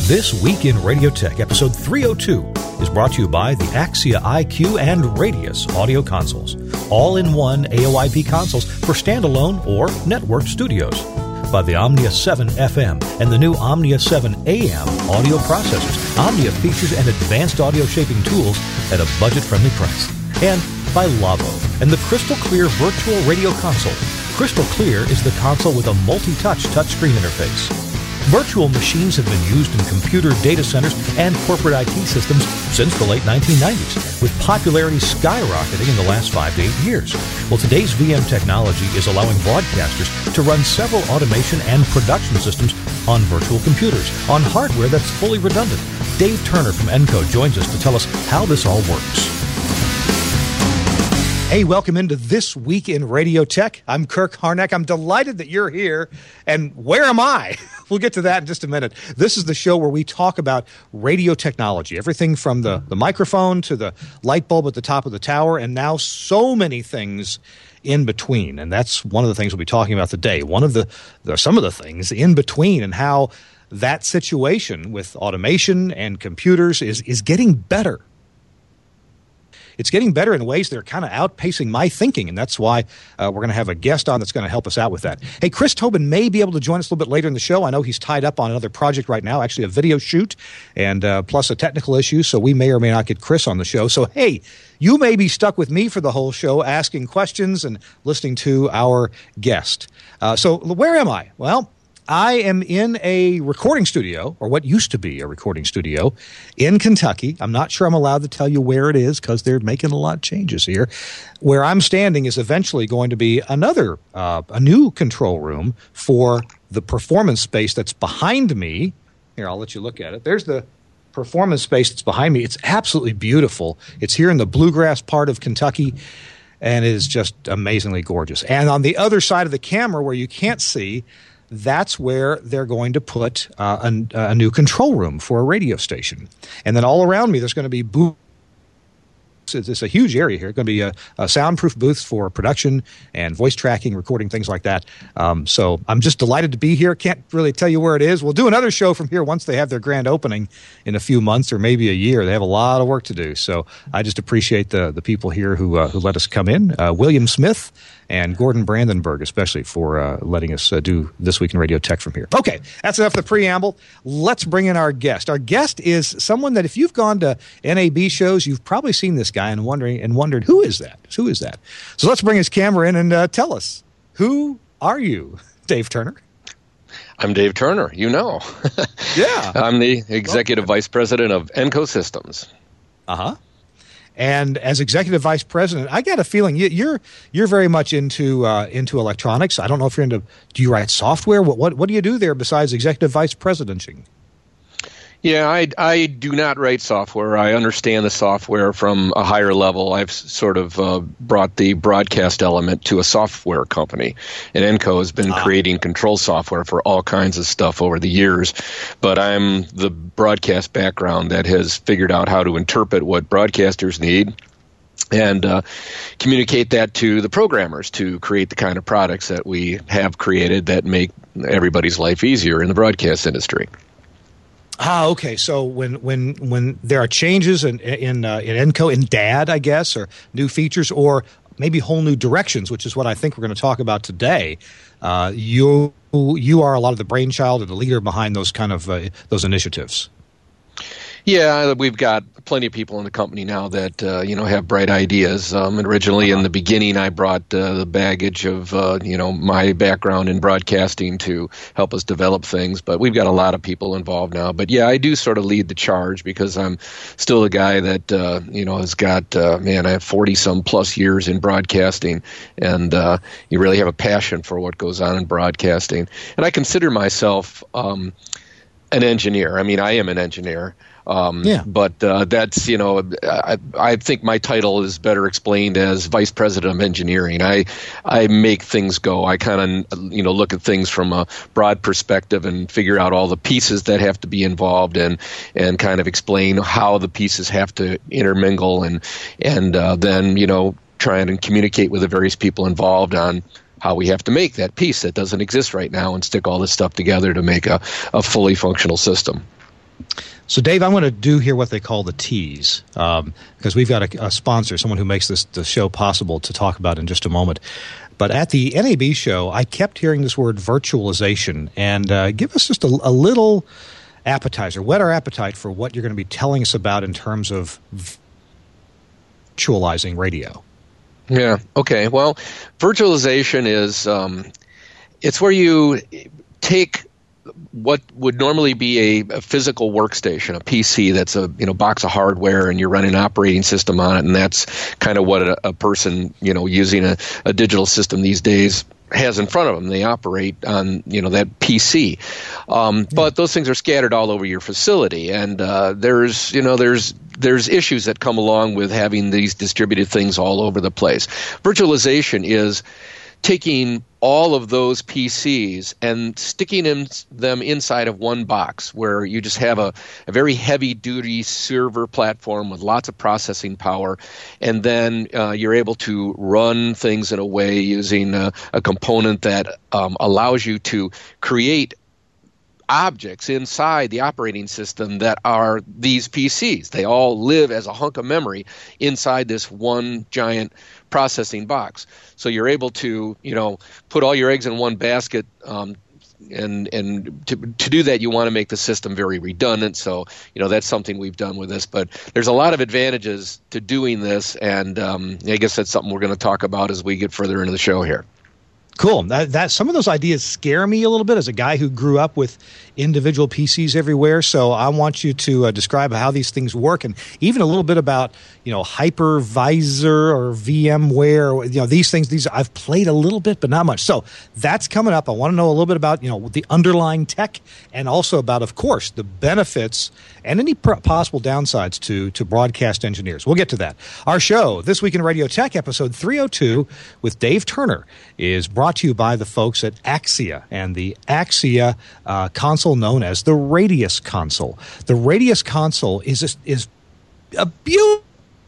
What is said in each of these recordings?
This Week in Radio Tech, episode 302, is brought to you by the Axia IQ and Radius audio consoles. All-in-one AOIP consoles for standalone or networked studios. By the Omnia 7 FM and the new Omnia 7 AM audio processors. Omnia features and advanced audio shaping tools at a budget-friendly price. And by Lavo and the Crystal Clear Virtual Radio Console. Crystal Clear is the console with a multi-touch touchscreen interface. Virtual machines have been used in computer data centers and corporate IT systems since the late 1990s, with popularity skyrocketing in the last 5 to 8 years. Well, today's VM technology is allowing broadcasters to run several automation and production systems on virtual computers, on hardware that's fully redundant. Dave Turner from Encode joins us to tell us how this all works. Hey, welcome into This Week in Radio Tech. I'm Kirk Harnack. I'm delighted that you're here. And where am I? We'll get to that in just a minute. This is the show where we talk about radio technology, everything from the microphone to the light bulb at the top of the tower, and now so many things in between. And that's one of the things we'll be talking about today. Some of the things in between, and how that situation with automation and computers is getting better. It's getting better in ways that are kind of outpacing my thinking, and that's why we're going to have a guest on that's going to help us out with that. Hey, Chris Tobin may be able to join us a little bit later in the show. I know he's tied up on another project right now, actually a video shoot, and plus a technical issue, so we may or may not get Chris on the show. So, hey, you may be stuck with me for the whole show, asking questions and listening to our guest. So where am I? Well, I am in a recording studio, or what used to be a recording studio, in Kentucky. I'm not sure I'm allowed to tell you where it is because they're making a lot of changes here. Where I'm standing is eventually going to be a new control room for the performance space that's behind me. Here, I'll let you look at it. There's the performance space that's behind me. It's absolutely beautiful. It's here in the bluegrass part of Kentucky, and it is just amazingly gorgeous. And on the other side of the camera, where you can't see, that's where they're going to put a new control room for a radio station. And then all around me, there's going to be booths. It's a huge area here. It's going to be a soundproof booth for production and voice tracking, recording, things like that. So I'm just delighted to be here. Can't really tell you where it is. We'll do another show from here once they have their grand opening in a few months or maybe a year. They have a lot of work to do. So I just appreciate the people here who let us come in. William Smith and Gordon Brandenburg, especially, for letting us do This Week in Radio Tech from here. Okay, that's enough of the preamble. Let's bring in our guest. Our guest is someone that if you've gone to NAB shows, you've probably seen this guy and wondered, who is that? Who is that? So let's bring his camera in and tell us, who are you, Dave Turner? I'm Dave Turner, you know. Yeah. I'm the Executive Vice President of Encode Systems. Uh-huh. And as Executive Vice President, I got a feeling you're very much into electronics. I don't know if you're into. Do you write software? What do you do there besides Executive Vice Presidenting? Yeah, I do not write software. I understand the software from a higher level. I've sort of brought the broadcast element to a software company. And Encode has been creating control software for all kinds of stuff over the years. But I'm the broadcast background that has figured out how to interpret what broadcasters need and communicate that to the programmers to create the kind of products that we have created that make everybody's life easier in the broadcast industry. Okay. So when there are changes in Encode, in DAD, I guess, or new features, or maybe whole new directions, which is what I think we're going to talk about today, you are a lot of the brainchild and the leader behind those kind of those initiatives. Yeah, we've got plenty of people in the company now that have bright ideas. Originally, in the beginning, I brought the baggage of my background in broadcasting to help us develop things. But we've got a lot of people involved now. But yeah, I do sort of lead the charge because I'm still a guy that has got I have 40-some plus years in broadcasting, and you really have a passion for what goes on in broadcasting. And I consider myself an engineer. I mean, I am an engineer. But that's, I think my title is better explained as Vice President of Engineering. I make things go. I kind of, look at things from a broad perspective and figure out all the pieces that have to be involved and kind of explain how the pieces have to intermingle and then, try and communicate with the various people involved on how we have to make that piece that doesn't exist right now and stick all this stuff together to make a fully functional system. So, Dave, I'm going to do here what they call the tease, because we've got a sponsor, someone who makes the show possible, to talk about in just a moment. But at the NAB show, I kept hearing this word virtualization, and give us just a little appetizer, whet our appetite for what you're going to be telling us about in terms of virtualizing radio. Yeah, okay. Well, virtualization is it's where you take what would normally be a physical workstation, a PC that's a box of hardware, and you're running an operating system on it, and that's kind of what a person using a digital system these days has in front of them. They operate on that PC, but those things are scattered all over your facility, and there's issues that come along with having these distributed things all over the place. Virtualization is taking all of those PCs and sticking them inside of one box, where you just have a very heavy-duty server platform with lots of processing power, and then you're able to run things in a way using a component that allows you to create objects inside the operating system that are these PCs. They all live as a hunk of memory inside this one giant processing box. So you're able to, put all your eggs in one basket, and to do that, you want to make the system very redundant. So, that's something we've done with this. But there's a lot of advantages to doing this, and I guess that's something we're going to talk about as we get further into the show here. Cool. That some of those ideas scare me a little bit as a guy who grew up with individual PCs everywhere. So I want you to describe how these things work, and even a little bit about hypervisor or VMware. These things. These I've played a little bit, but not much. So that's coming up. I want to know a little bit about the underlying tech, and also about, of course, the benefits and any possible downsides to broadcast engineers. We'll get to that. Our show, This Week in Radio Tech, episode 302, with Dave Turner, is brought to you by the folks at Axia, and the Axia console known as the Radius console. The Radius console is a beautiful.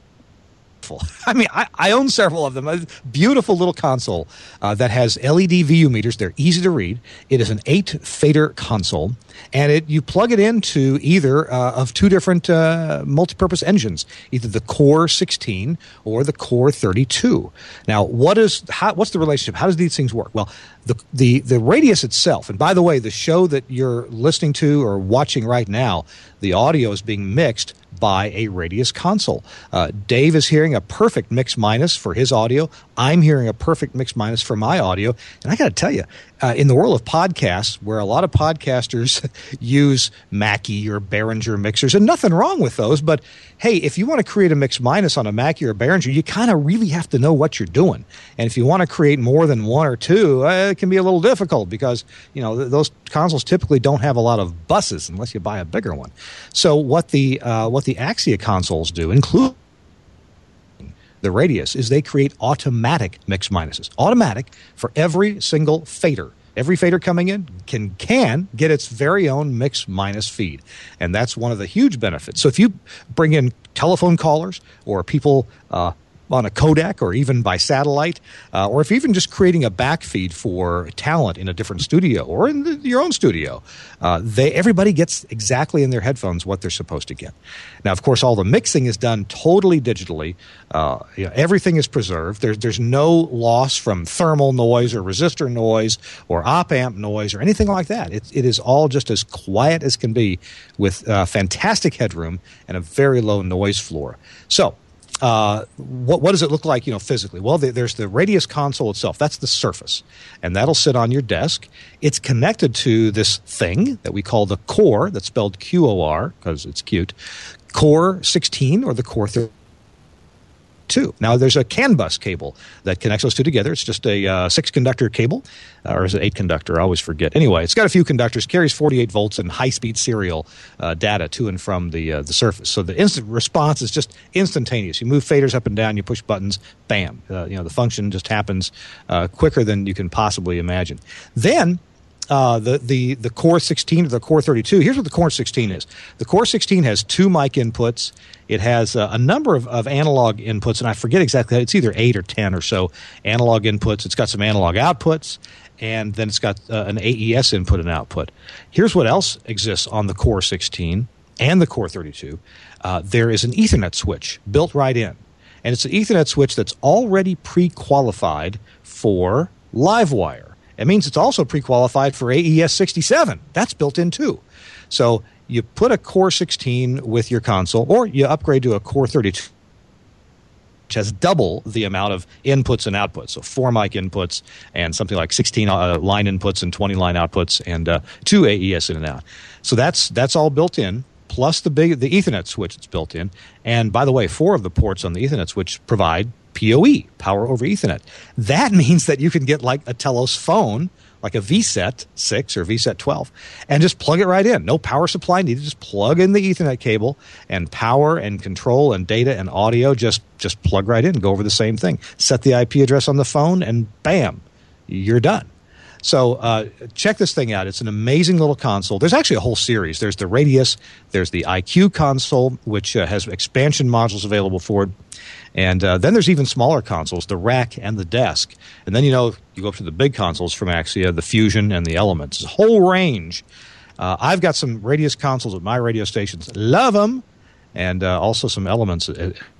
I mean, I own several of them. A beautiful little console that has LED VU meters. They're easy to read. It is an 8-fader console, and you plug it into either of two different multipurpose engines, either the Core 16 or the Core 32. Now, what's the relationship? How does these things work? Well, the Radius itself, and by the way, the show that you're listening to or watching right now, the audio is being mixed by a Radius console. Dave is hearing a perfect mix minus for his audio. I'm hearing a perfect mix minus for my audio. And I got to tell you, in the world of podcasts, where a lot of podcasters use Mackie or Behringer mixers, and nothing wrong with those, but hey, if you want to create a mix minus on a Mackie or Behringer, you kind of really have to know what you're doing. And if you want to create more than one or two, it can be a little difficult, because those consoles typically don't have a lot of buses unless you buy a bigger one. So what the Axia consoles do, include the Radius, is they create automatic mix minuses. Automatic for every single fader. Every fader coming in can get its very own mix minus feed. And that's one of the huge benefits. So if you bring in telephone callers or people on a codec or even by satellite, or if even just creating a backfeed for talent in a different studio or in your own studio, everybody gets exactly in their headphones what they're supposed to get. Now, of course, all the mixing is done totally digitally. Everything is preserved. There's no loss from thermal noise or resistor noise or op-amp noise or anything like that. It is all just as quiet as can be, with fantastic headroom and a very low noise floor. So, what does it look like, physically? Well, there's the Radius console itself. That's the surface, and that'll sit on your desk. It's connected to this thing that we call the Core, that's spelled QOR because it's cute, Core 16 or the Core 32. Now, there's a CAN bus cable that connects those two together. It's just a 6-conductor cable, or is it 8-conductor? I always forget. Anyway, it's got a few conductors, carries 48 volts and high-speed serial data to and from the surface. So the instant response is just instantaneous. You move faders up and down, you push buttons, bam. The function just happens quicker than you can possibly imagine. Then the Core 16 or the Core 32. Here's what the Core 16 is. The Core 16 has 2 mic inputs. It has a number of analog inputs, and I forget exactly. It's either 8 or 10 or so analog inputs. It's got some analog outputs, and then it's got an AES input and output. Here's what else exists on the Core 16. and the Core 32, there is an Ethernet switch built right in. And it's an Ethernet switch that's already pre-qualified for Livewire. It means it's also pre-qualified for AES-67. That's built in too. So you put a Core 16 with your console, or you upgrade to a Core 32, which has double the amount of inputs and outputs. So 4 mic inputs and something like 16 line inputs and 20 line outputs and 2 AES in and out. So that's all built in, plus the Ethernet switch that's built in. And by the way, 4 of the ports on the Ethernet switch provide PoE, power over Ethernet. That means that you can get like a Telos phone, like a VSET 6 or VSET 12, and just plug it right in. No power supply needed. Just plug in the Ethernet cable, and power and control and data and audio just plug right in. Go over the same thing. Set the IP address on the phone, and bam, you're done. So check this thing out. It's an amazing little console. There's actually a whole series. There's the Radius. There's the IQ console, which has expansion modules available for it. And then there's even smaller consoles, the Rack and the Desk. And then, you go up to the big consoles from Axia, the Fusion and the Elements. It's a whole range. I've got some Radius consoles at my radio stations. Love them. And also some Elements.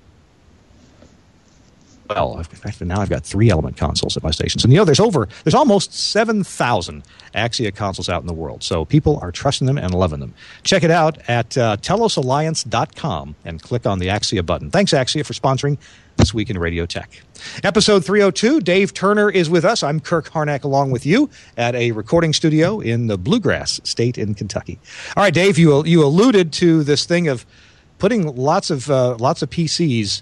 Well, in fact, now I've got 3 Element consoles at my stations. And there's almost 7,000 Axia consoles out in the world. So people are trusting them and loving them. Check it out at telosalliance.com and click on the Axia button. Thanks, Axia, for sponsoring This Week in Radio Tech. Episode 302, Dave Turner is with us. I'm Kirk Harnack along with you at a recording studio in the Bluegrass State in Kentucky. All right, Dave, you alluded to this thing of putting lots of PCs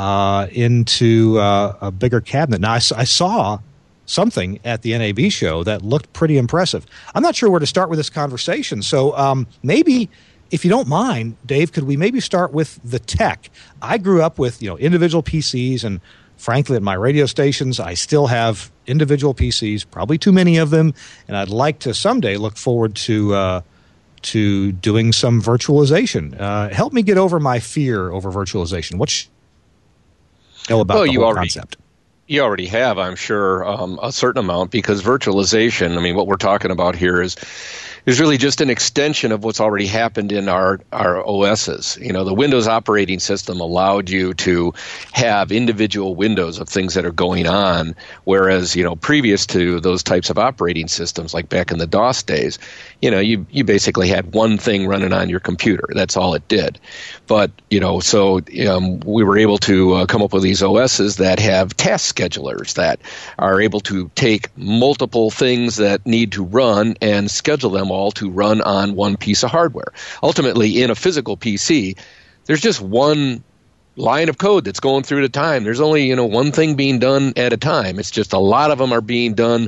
into a bigger cabinet. Now, I saw something at the NAB show that looked pretty impressive. I'm not sure where to start with this conversation, so maybe, if you don't mind, Dave, could we maybe start with the tech? I grew up with individual PCs, and frankly, at my radio stations, I still have individual PCs, probably too many of them, and I'd like to someday look forward to doing some virtualization. Help me get over my fear over virtualization. About the whole concept. You already have, I'm sure, a certain amount, because virtualization, what we're talking about here is really just an extension of what's already happened in our OSs. The Windows operating system allowed you to have individual windows of things that are going on, whereas, previous to those types of operating systems, like back in the DOS days, you basically had one thing running on your computer. That's all it did. But, we were able to come up with these OSs that have task schedulers that are able to take multiple things that need to run and schedule them all to run on one piece of hardware. Ultimately, in a physical PC, there's just one line of code that's going through at a time. There's only, one thing being done at a time. It's just a lot of them are being done,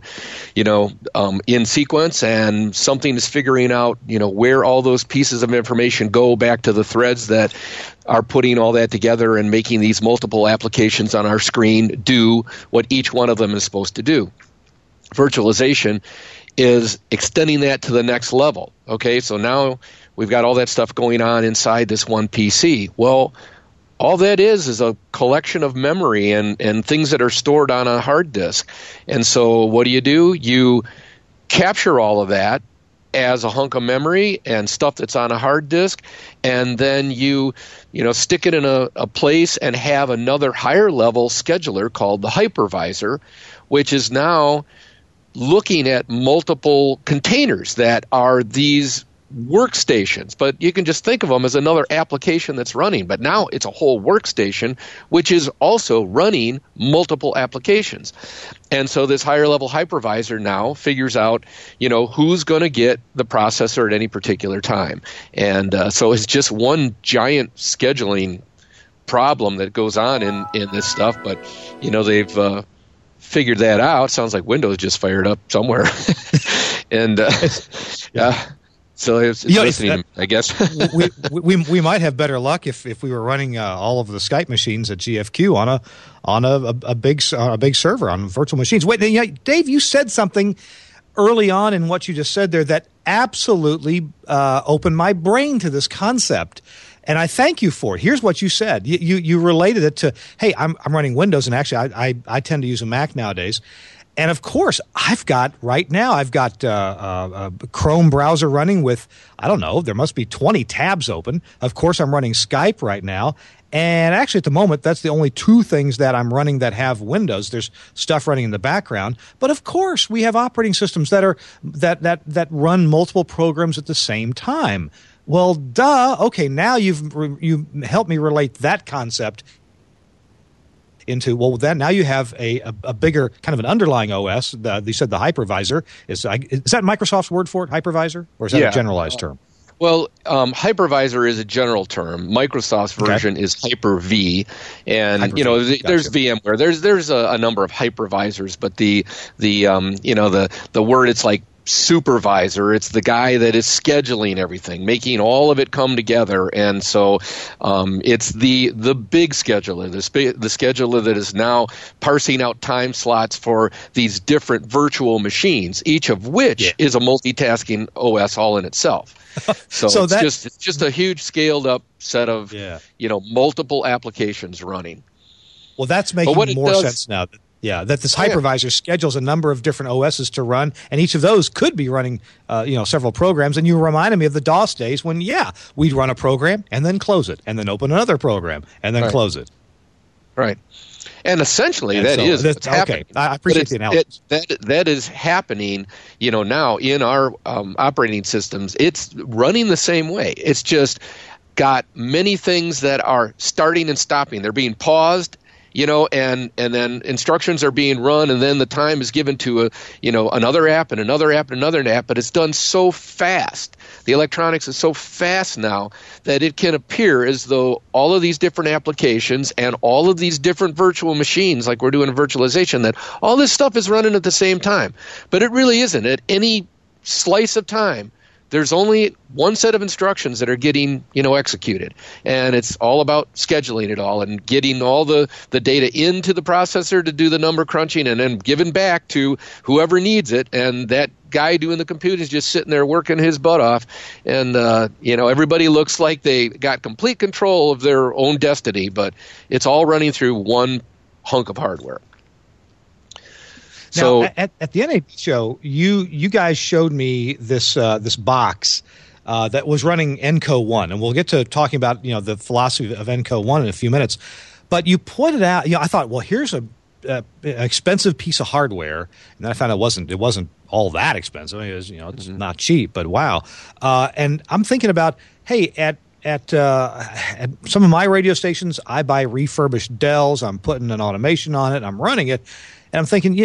in sequence, and something is figuring out, where all those pieces of information go back to the threads that are putting all that together and making these multiple applications on our screen do what each one of them is supposed to do. Virtualization is extending that to the next level. Okay, so now we've got all that stuff going on inside this one PC. Well, all that is a collection of memory and things that are stored on a hard disk. And so what do? You capture all of that as a hunk of memory and stuff that's on a hard disk, and then you stick it in a place and have another higher level scheduler called the hypervisor, which is now looking at multiple containers that are these workstations, but you can just think of them as another application that's running. But now it's a whole workstation, which is also running multiple applications. And so this higher level hypervisor now figures out, who's going to get the processor at any particular time. And so it's just one giant scheduling problem that goes on in this stuff. But, they've figured that out. Sounds like Windows just fired up somewhere. And yeah. So it's listening, I guess. we might have better luck if we were running all of the Skype machines at GFQ on a big server on virtual machines. Wait, Dave, you said something early on in what you just said there that absolutely opened my brain to this concept, and I thank you for it. Here's what you said. You related it to, hey, I'm running Windows, and actually I tend to use a Mac nowadays. And of course, I've got a Chrome browser running with, I don't know, there must be 20 tabs open. Of course, I'm running Skype right now. And actually, at the moment, that's the only two things that I'm running that have Windows. There's stuff running in the background. But of course, we have operating systems that run multiple programs at the same time. Well, duh. Okay, now you've helped me relate that concept into, well, then now you have a bigger kind of an underlying OS. You said the hypervisor. Is that Microsoft's word for it, hypervisor? Or is that a generalized term? Well, hypervisor is a general term. Microsoft's version is Hyper-V, and Hyper-V. There's VMware. There's a number of hypervisors, but the word, it's like supervisor. It's the guy that is scheduling everything, making all of it come together. And so it's the big scheduler, the scheduler that is now parsing out time slots for these different virtual machines, each of which is a multitasking OS all in itself. So it's just a huge scaled up set of multiple applications running. Well, that's making more sense now. That this hypervisor schedules a number of different OSs to run, and each of those could be running, several programs. And you reminded me of the DOS days when, we'd run a program and then close it, and then open another program and then close it. Right. And essentially, what's happening. I appreciate the analogy. That is happening, now in our operating systems. It's running the same way. It's just got many things that are starting and stopping. They're being paused, and then instructions are being run, and then the time is given to another app and another app and another app. But it's done so fast. The electronics is so fast now that it can appear as though all of these different applications and all of these different virtual machines, like we're doing in virtualization, that all this stuff is running at the same time. But it really isn't. At any slice of time, there's only one set of instructions that are getting, executed. And it's all about scheduling it all and getting all the data into the processor to do the number crunching and then given back to whoever needs it. And that guy doing the computing is just sitting there working his butt off. And, everybody looks like they got complete control of their own destiny, but it's all running through one hunk of hardware. Now, at the NAB show, you guys showed me this box that was running Enco 1, and we'll get to talking about the philosophy of Enco 1 in a few minutes. But you pointed out, I thought, well, here's an expensive piece of hardware, and then I found it wasn't all that expensive. I mean, it was, it's not cheap, but wow. And I'm thinking about, hey, at some of my radio stations, I buy refurbished Dells. I'm putting an automation on it. I'm running it. And I'm thinking,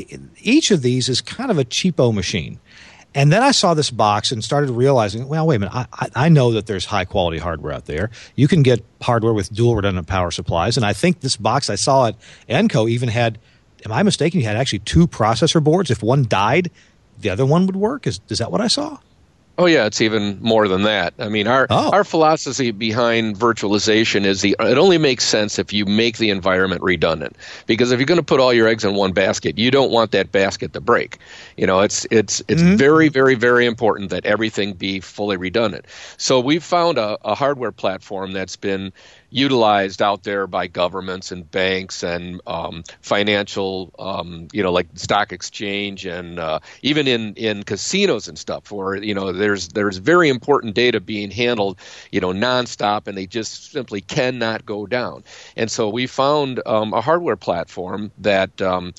each of these is kind of a cheapo machine. And then I saw this box and started realizing, well, wait a minute, I know that there's high-quality hardware out there. You can get hardware with dual redundant power supplies. And I think this box I saw at Enco even had, am I mistaken, you had actually two processor boards. If one died, the other one would work. Is that what I saw? Oh, yeah, it's even more than that. I mean, our philosophy behind virtualization is it only makes sense if you make the environment redundant. Because if you're going to put all your eggs in one basket, you don't want that basket to break. It's very, very, very important that everything be fully redundant. So we've found a hardware platform that's been utilized out there by governments and banks and financial, like stock exchange and even in casinos and stuff where, there's very important data being handled, nonstop, and they just simply cannot go down. And so we found a hardware platform that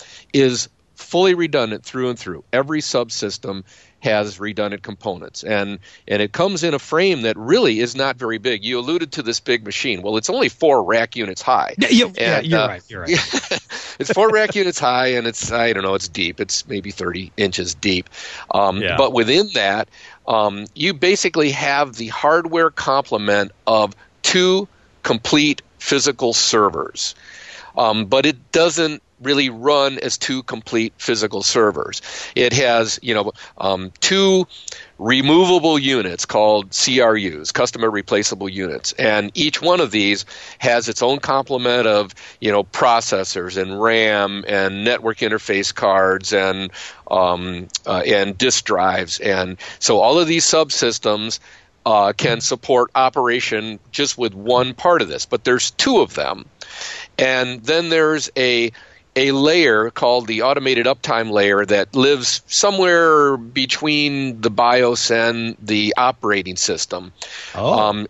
is fully redundant through and through. Every subsystem has redundant components, and it comes in a frame that really is not very big. You alluded to this big machine. Well, it's only 4 rack units high. You're right. It's 4 rack units high, and it's deep. It's maybe 30 inches deep. But within that, you basically have the hardware complement of 2 complete physical servers. But it doesn't really run as 2 complete physical servers. It has, 2 removable units called CRUs, customer replaceable units, and each one of these has its own complement of, processors and RAM and network interface cards and disk drives, and so all of these subsystems can support operation just with one part of this, but there's 2 of them. And then there's a a layer called the automated uptime layer that lives somewhere between the BIOS and the operating system. So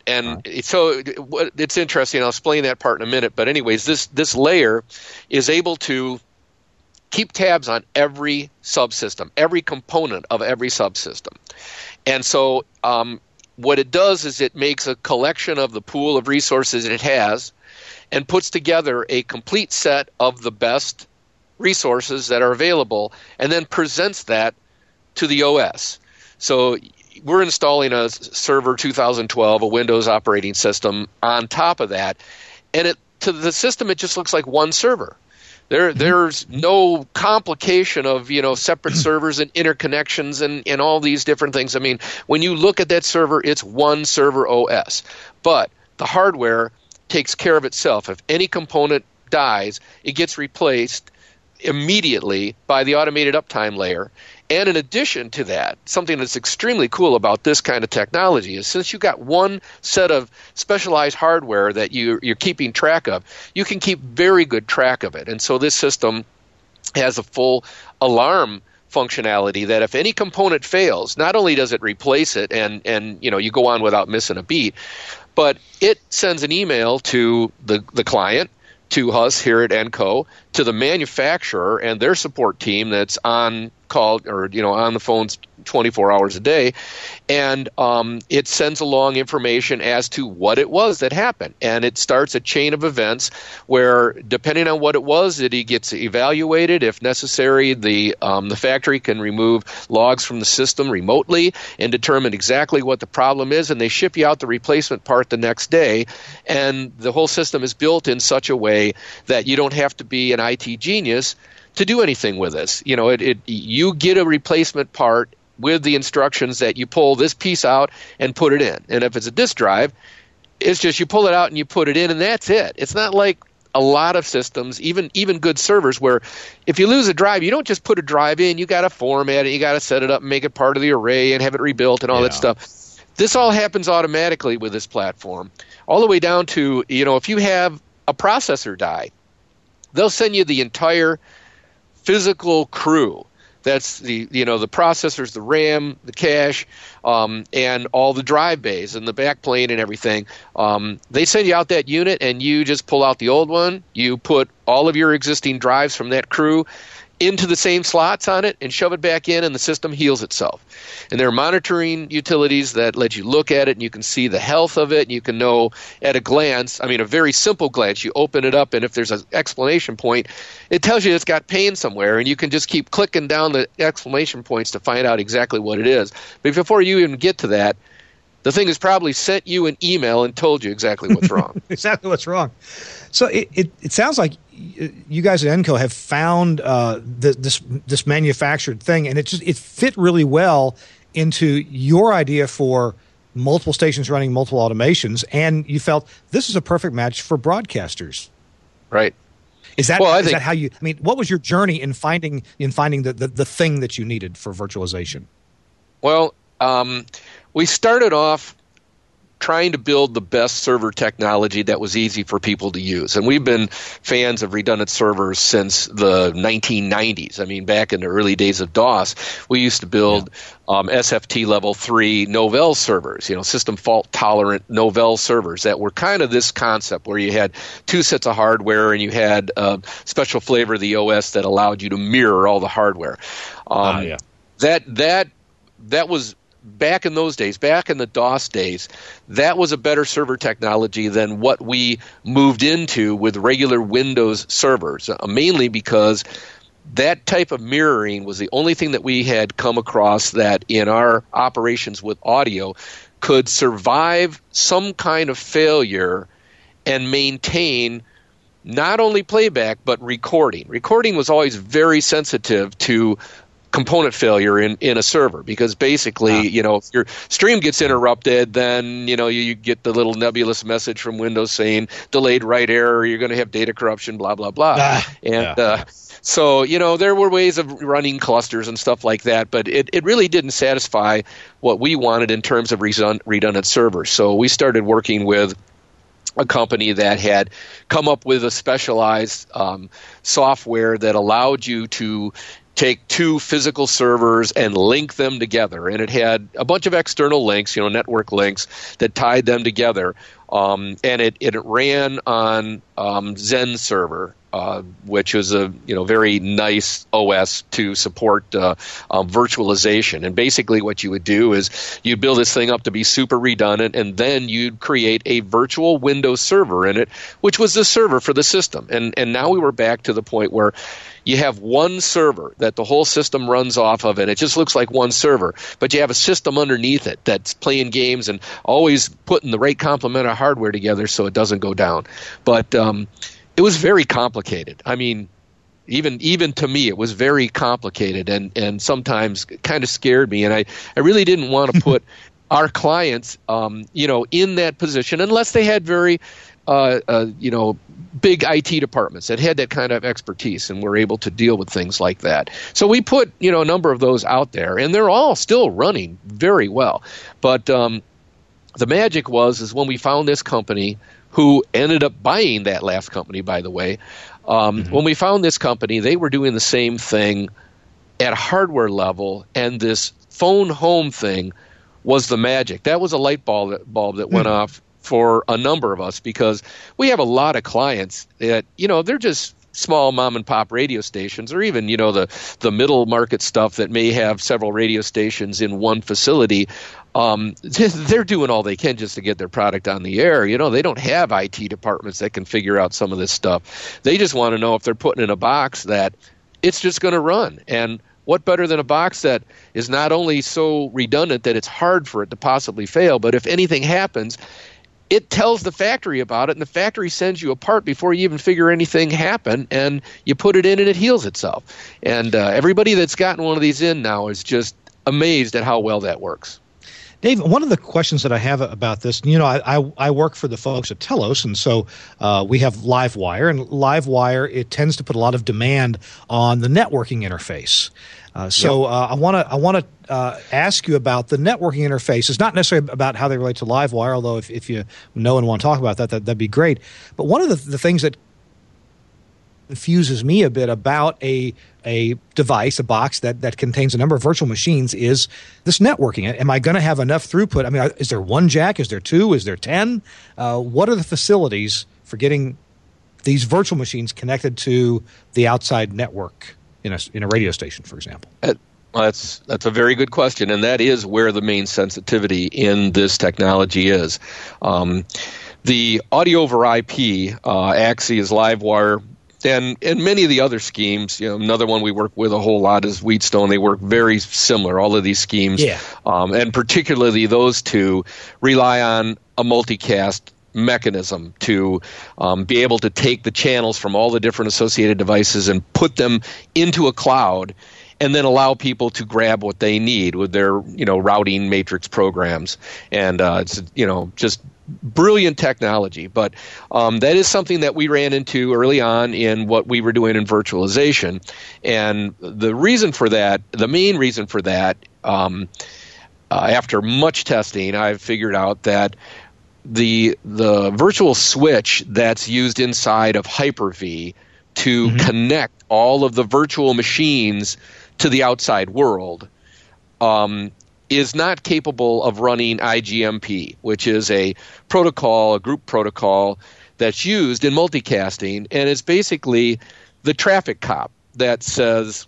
it's interesting. I'll explain that part in a minute. But anyways, this layer is able to keep tabs on every subsystem, every component of every subsystem. And so what it does is it makes a collection of the pool of resources it has and puts together a complete set of the best resources that are available and then presents that to the OS. So we're installing a Server 2012, a Windows operating system on top of that, and to the system it just looks like one server. There's no complication of separate servers and interconnections and all these different things. I mean, when you look at that server, it's one server OS. But the hardware takes care of itself. If any component dies, it gets replaced immediately by the automated uptime layer. And in addition to that, something that's extremely cool about this kind of technology is since you've got one set of specialized hardware that you're keeping track of, you can keep very good track of it. And so this system has a full alarm functionality that if any component fails, not only does it replace it and you go on without missing a beat, but it sends an email to the client, to us here at Enco, to the manufacturer and their support team that's on call or on the phones 24 hours a day, and it sends along information as to what it was that happened, and it starts a chain of events where, depending on what it was, it gets evaluated. If necessary, the factory can remove logs from the system remotely and determine exactly what the problem is, and they ship you out the replacement part the next day. And the whole system is built in such a way that you don't have to be an IT genius to do anything with this. You get a replacement part with the instructions that you pull this piece out and put it in. And if it's a disk drive, it's just you pull it out and you put it in, and that's it. It's not like a lot of systems, even good servers, where if you lose a drive, you don't just put a drive in. You got to format it, you got to set it up and make it part of the array and have it rebuilt and all that stuff. This all happens automatically with this platform, all the way down to if you have a processor die, they'll send you the entire physical crew. That's the processors, the RAM, the cache, and all the drive bays and the backplane and everything. They send you out that unit, and you just pull out the old one. You put all of your existing drives from that crew into the same slots on it and shove it back in, and the system heals itself. And there are monitoring utilities that let you look at it, and you can see the health of it, and you can know at a glance, a very simple glance, you open it up, and if there's an exclamation point, it tells you it's got pain somewhere, and you can just keep clicking down the exclamation points to find out exactly what it is. But before you even get to that, the thing has probably sent you an email and told you exactly what's wrong. Exactly what's wrong. So it sounds like you guys at Enco have found this manufactured thing, and it fit really well into your idea for multiple stations running multiple automations, and you felt this is a perfect match for broadcasters. Right. Is that how you? What was your journey in finding the thing that you needed for virtualization? Well, we started off trying to build the best server technology that was easy for people to use. And we've been fans of redundant servers since the 1990s. Back in the early days of DOS, we used to build SFT level 3 Novell servers, system fault tolerant Novell servers that were kind of this concept where you had two sets of hardware and you had a special flavor of the OS that allowed you to mirror all the hardware. That was back in those days, back in the DOS days, that was a better server technology than what we moved into with regular Windows servers, mainly because that type of mirroring was the only thing that we had come across that in our operations with audio could survive some kind of failure and maintain not only playback but recording. Recording was always very sensitive to component failure in a server, because basically, if your stream gets interrupted, then you get the little nebulous message from Windows saying delayed write error, you're going to have data corruption, blah blah blah. So there were ways of running clusters and stuff like that, but it really didn't satisfy what we wanted in terms of redundant servers. So we started working with a company that had come up with a specialized software that allowed you to take two physical servers and link them together. And it had a bunch of external links, network links that tied them together. And it ran on Zen Server, which is a very nice OS to support virtualization. And basically what you would do is you'd build this thing up to be super redundant, and then you'd create a virtual Windows server in it, which was the server for the system. And now we were back to the point where you have one server that the whole system runs off of, and it just looks like one server. But you have a system underneath it that's playing games and always putting the right complement of hardware together so it doesn't go down. But it was very complicated. I mean, even to me, it was very complicated and sometimes kind of scared me. And I really didn't want to put our clients, in that position unless they had very big IT departments that had that kind of expertise and were able to deal with things like that. So we put, a number of those out there, and they're all still running very well. But the magic is when we found this company who ended up buying that last company, by the way. When we found this company, they were doing the same thing at hardware level, and this phone home thing was the magic. That was a light bulb that went off for a number of us, because we have a lot of clients that, they're just small mom and pop radio stations, or even, the middle market stuff that may have several radio stations in one facility. They're doing all they can just to get their product on the air. They don't have IT departments that can figure out some of this stuff. They just want to know if they're putting in a box that it's just going to run. And what better than a box that is not only so redundant that it's hard for it to possibly fail, but if anything happens, it tells the factory about it, and the factory sends you a part before you even figure anything happened, and you put it in and it heals itself. And everybody that's gotten one of these in now is just amazed at how well that works. Dave, one of the questions that I have about this, I work for the folks at Telos, and so we have Livewire, and Livewire, it tends to put a lot of demand on the networking interface. I want to ask you about the networking interface. It's not necessarily about how they relate to Livewire, although if you know and want to talk about that'd be great. But one of the things that confuses me a bit about a device, a box that contains a number of virtual machines, is this networking. Am I going to have enough throughput? I mean, is there one jack? Is there two? Is there 10? What are the facilities for getting these virtual machines connected to the outside network in a radio station, for example? That's a very good question, and that is where the main sensitivity in this technology is. The audio over IP, Axies, Livewire, and many of the other schemes, another one we work with a whole lot is Wheatstone. They work very similar, all of these schemes. Yeah. And particularly those two rely on a multicast mechanism to be able to take the channels from all the different associated devices and put them into a cloud, and then allow people to grab what they need with their routing matrix programs. And it's just brilliant technology. But that is something that we ran into early on in what we were doing in virtualization. And the main reason for that, after much testing, I've figured out that the virtual switch that's used inside of Hyper-V to connect all of the virtual machines to the outside world is not capable of running IGMP, which is a group protocol that's used in multicasting, and it's basically the traffic cop that says,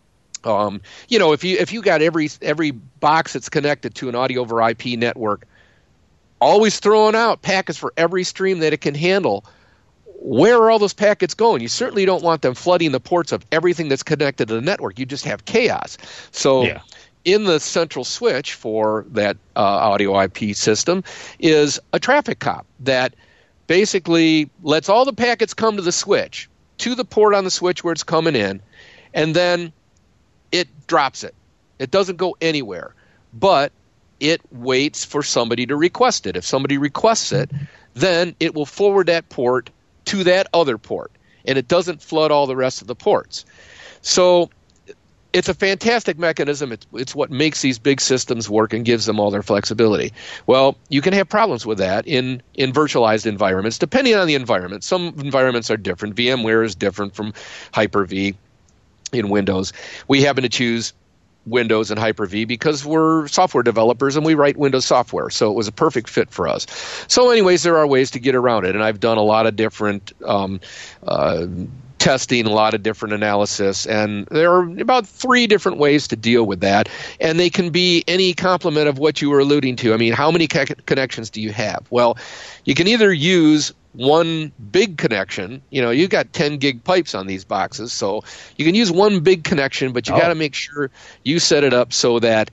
if you got every box that's connected to an audio over IP network always throwing out packets for every stream that it can handle, where are all those packets going? You certainly don't want them flooding the ports of everything that's connected to the network. You just have chaos. So in the central switch for that audio IP system is a traffic cop that basically lets all the packets come to the switch, to the port on the switch where it's coming in, and then it drops it. It doesn't go anywhere, but it waits for somebody to request it. If somebody requests it, then it will forward that port to that other port, and it doesn't flood all the rest of the ports. So it's a fantastic mechanism. It's what makes these big systems work and gives them all their flexibility. Well, you can have problems with that in virtualized environments, depending on the environment. Some environments are different. VMware is different from Hyper-V in Windows. We happen to choose Windows and Hyper-V because we're software developers and we write Windows software, so it was a perfect fit for us. So anyways, there are ways to get around it, and I've done a lot of different testing, a lot of different analysis, and there are about 3 different ways to deal with that, and they can be any complement of what you were alluding to. I mean, how many connections do you have? Well, you can either use one big connection. You've got 10 gig pipes on these boxes, so you can use one big connection, but you got to make sure you set it up so that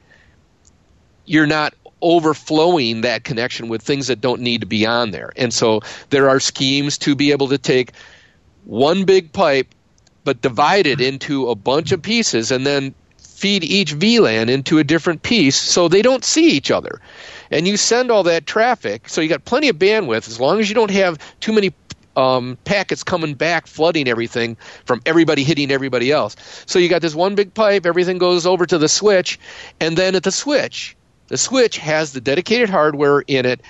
you're not overflowing that connection with things that don't need to be on there. And so there are schemes to be able to take one big pipe, but divide it into a bunch of pieces and then feed each VLAN into a different piece so they don't see each other. And you send all that traffic, so you got plenty of bandwidth as long as you don't have too many packets coming back, flooding everything from everybody hitting everybody else. So you got this one big pipe, everything goes over to the switch, and then at the switch has the dedicated hardware in it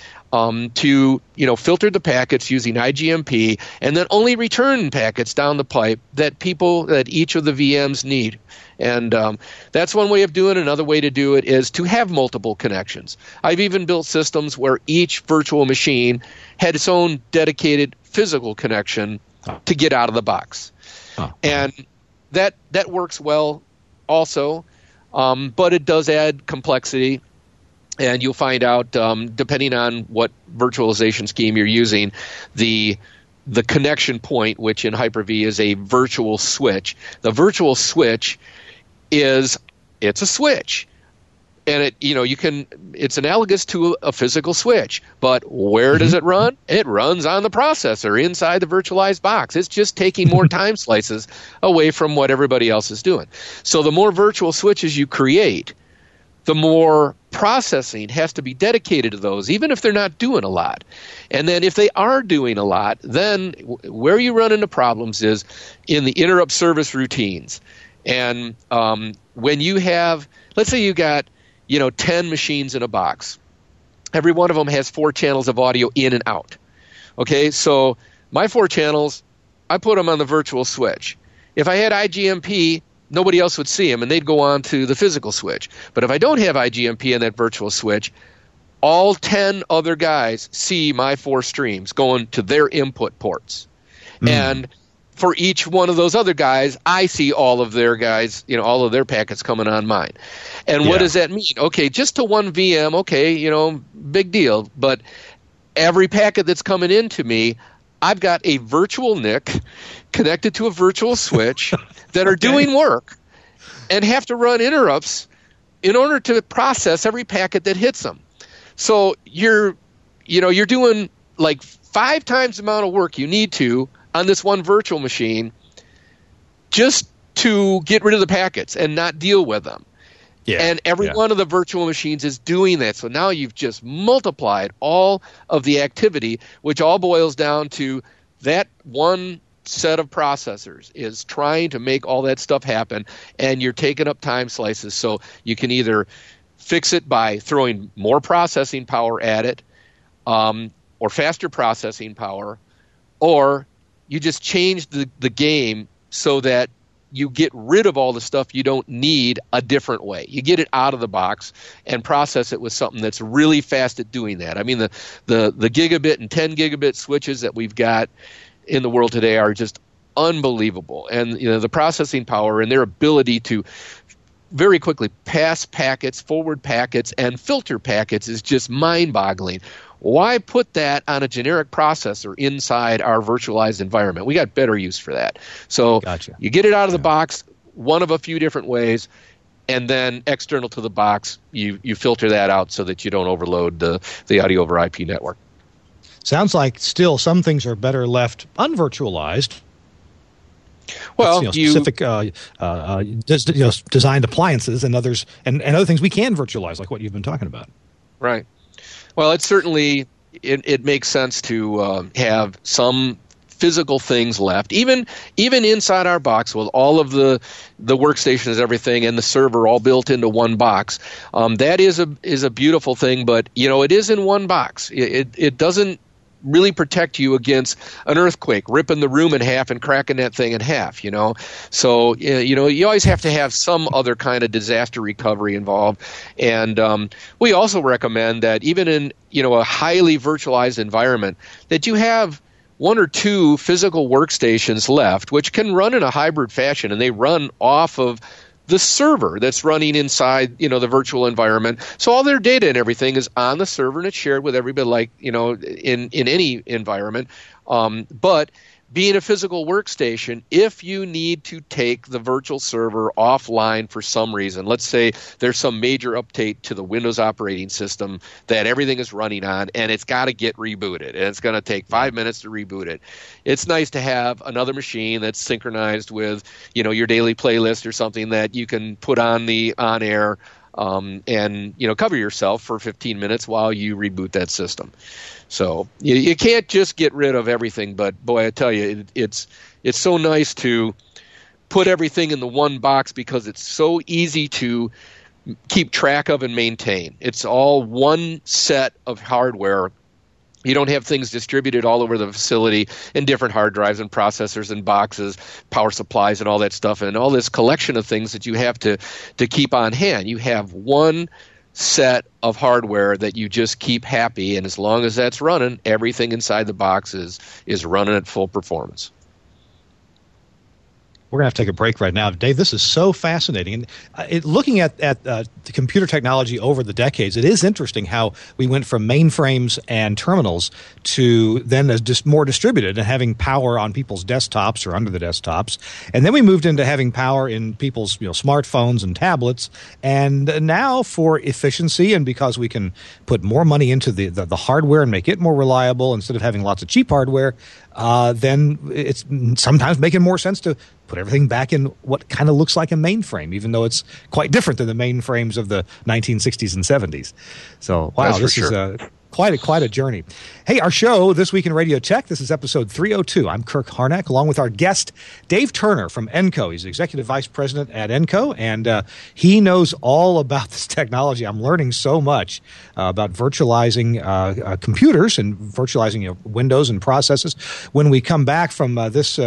to filter the packets using IGMP, and then only return packets down the pipe that each of the VMs need. And that's one way of doing it. Another way to do it is to have multiple connections. I've even built systems where each virtual machine had its own dedicated physical connection to get out of the box. And that works well also, but it does add complexity. And you'll find out, depending on what virtualization scheme you're using, the connection point, which in Hyper-V is a virtual switch. The virtual switch it's a switch, and it's analogous to a physical switch. But where does it run? It runs on the processor inside the virtualized box. It's just taking more time slices away from what everybody else is doing. So the more virtual switches you create, the more processing has to be dedicated to those, even if they're not doing a lot. And then if they are doing a lot, then where you run into problems is in the interrupt service routines. And when you have, let's say you got 10 machines in a box. Every one of them has 4 channels of audio in and out. Okay, so my 4 channels, I put them on the virtual switch. If I had IGMP, nobody else would see them, and they'd go on to the physical switch. But if I don't have IGMP in that virtual switch, all 10 other guys see my 4 streams going to their input ports. And for each one of those other guys, I see all of their guys, all of their packets coming on mine. And what does that mean? Okay, just to one VM, okay, big deal. But every packet that's coming into me, I've got a virtual NIC connected to a virtual switch that are doing work and have to run interrupts in order to process every packet that hits them. So you're doing like 5 times the amount of work you need to on this one virtual machine just to get rid of the packets and not deal with them. And every one of the virtual machines is doing that. So now you've just multiplied all of the activity, which all boils down to that one set of processors is trying to make all that stuff happen, and you're taking up time slices. So you can either fix it by throwing more processing power at it, or faster processing power, or you just change the game so that you get rid of all the stuff you don't need a different way. You get it out of the box and process it with something that's really fast at doing that. I mean, the gigabit and 10 gigabit switches that we've got in the world today are just unbelievable. And the processing power and their ability to very quickly pass packets, forward packets, and filter packets is just mind-boggling. Why put that on a generic processor inside our virtualized environment? We got better use for that. So you get it out of the box, one of a few different ways, and then external to the box, you filter that out so that you don't overload the audio over IP network. Sounds like still some things are better left unvirtualized. Well, specific designed appliances and others, and other things we can virtualize, like what you've been talking about. Right. Well, it certainly it makes sense to have some physical things left, even inside our box with all of the workstations, everything, and the server all built into one box. That is a beautiful thing, but it is in one box. It doesn't really protect you against an earthquake ripping the room in half and cracking that thing in half. So you always have to have some other kind of disaster recovery involved. And we also recommend that even in a highly virtualized environment, that you have one or two physical workstations left, which can run in a hybrid fashion, and they run off of the server that's running inside, the virtual environment. So all their data and everything is on the server, and it's shared with everybody, like, in any environment. But being a physical workstation, if you need to take the virtual server offline for some reason, let's say there's some major update to the Windows operating system that everything is running on, and it's got to get rebooted, and it's going to take 5 minutes to reboot it. It's nice to have another machine that's synchronized with, your daily playlist or something that you can put on the on-air and cover yourself for 15 minutes while you reboot that system. So you can't just get rid of everything, but boy, I tell you, it's so nice to put everything in the one box because it's so easy to keep track of and maintain. It's all one set of hardware. You don't have things distributed all over the facility in different hard drives and processors and boxes, power supplies and all that stuff, and all this collection of things that you have to keep on hand. You have one set of hardware that you just keep happy, and as long as that's running, everything inside the box is running at full performance. We're going to have to take a break right now. Dave, this is so fascinating. And looking at the computer technology over the decades, it is interesting how we went from mainframes and terminals to then as just more distributed and having power on people's desktops or under the desktops. And then we moved into having power in people's smartphones and tablets. And now for efficiency and because we can put more money into the hardware and make it more reliable instead of having lots of cheap hardware, then it's sometimes making more sense to put everything back in what kind of looks like a mainframe, even though it's quite different than the mainframes of the 1960s and 70s. So, wow, this is quite a journey. Hey, our show, This Week in Radio Tech, this is episode 302. I'm Kirk Harnack, along with our guest, Dave Turner from Enco. He's Executive Vice President at Enco, and he knows all about this technology. I'm learning so much about virtualizing computers and virtualizing Windows and processes. When we come back from this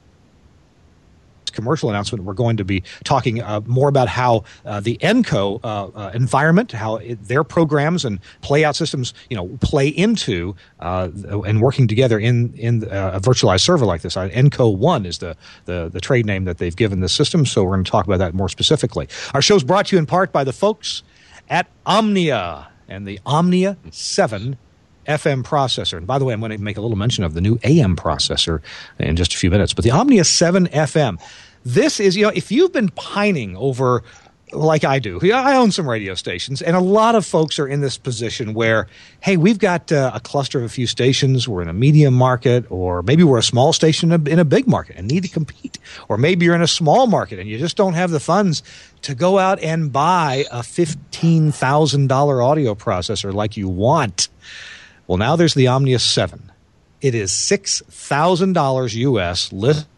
commercial announcement, we're going to be talking more about how the Enco environment, how their programs and playout systems, play into and working together in a virtualized server like this. Enco One is the trade name that they've given this system, so we're going to talk about that more specifically. Our show is brought to you in part by the folks at Omnia and the Omnia 7 FM processor. And by the way, I'm going to make a little mention of the new AM processor in just a few minutes. But the Omnia 7 FM, this is, if you've been pining over, like I do, I own some radio stations, and a lot of folks are in this position where, hey, we've got a cluster of a few stations, we're in a medium market, or maybe we're a small station in a big market and need to compete. Or maybe you're in a small market and you just don't have the funds to go out and buy a $15,000 audio processor like you want. Well, now there's the Omnia 7. It is $6,000 US list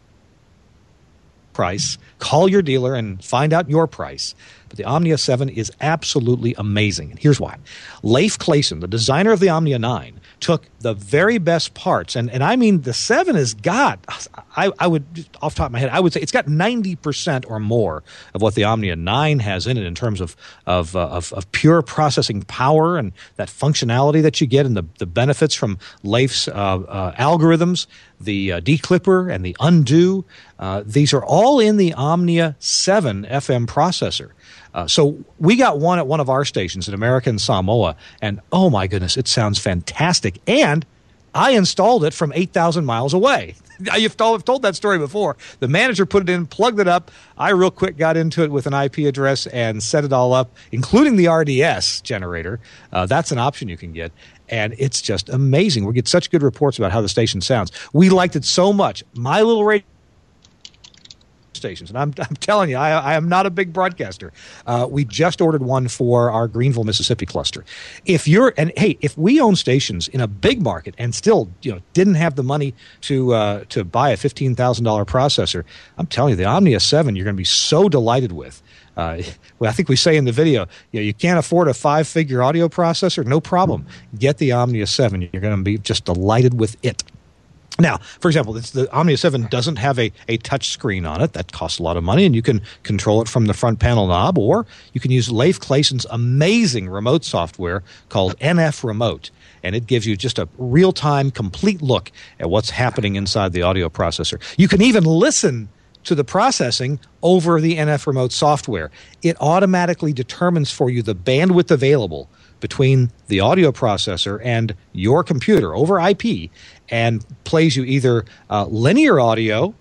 price. Call your dealer and find out your price. But the Omnia 7 is absolutely amazing. And here's why. Leif Clayson, the designer of the Omnia 9, took the very best parts. And I mean, the 7 has got, I would, off the top of my head, I would say it's got 90% or more of what the Omnia 9 has in it in terms of pure processing power and that functionality that you get and the benefits from Leif's algorithms, the declipper and the undo. These are all in the Omnia 7 FM processor. So we got one at one of our stations in American Samoa, and oh my goodness, it sounds fantastic. And I installed it from 8,000 miles away. I've told that story before. The manager put it in, plugged it up. I real quick got into it with an IP address and set it all up, including the RDS generator. That's an option you can get. And it's just amazing. We get such good reports about how the station sounds. We liked it so much. My little radio stations, and I'm telling you, I am not a big broadcaster. We just ordered one for our Greenville, Mississippi cluster. If we own stations in a big market and still didn't have the money to buy a $15,000 processor, I'm telling you, the Omnia 7 you're going to be so delighted with. I think we say in the video, you can't afford a 5-figure audio processor? No problem. Get the Omnia 7. You're going to be just delighted with it. Now, for example, the Omnia 7 doesn't have a touch screen on it. That costs a lot of money, and you can control it from the front panel knob, or you can use Leif Claeson's amazing remote software called NF Remote, and it gives you just a real-time, complete look at what's happening inside the audio processor. You can even listen to the processing over the NF Remote software. It automatically determines for you the bandwidth available between the audio processor and your computer over IP, and plays you either linear audio,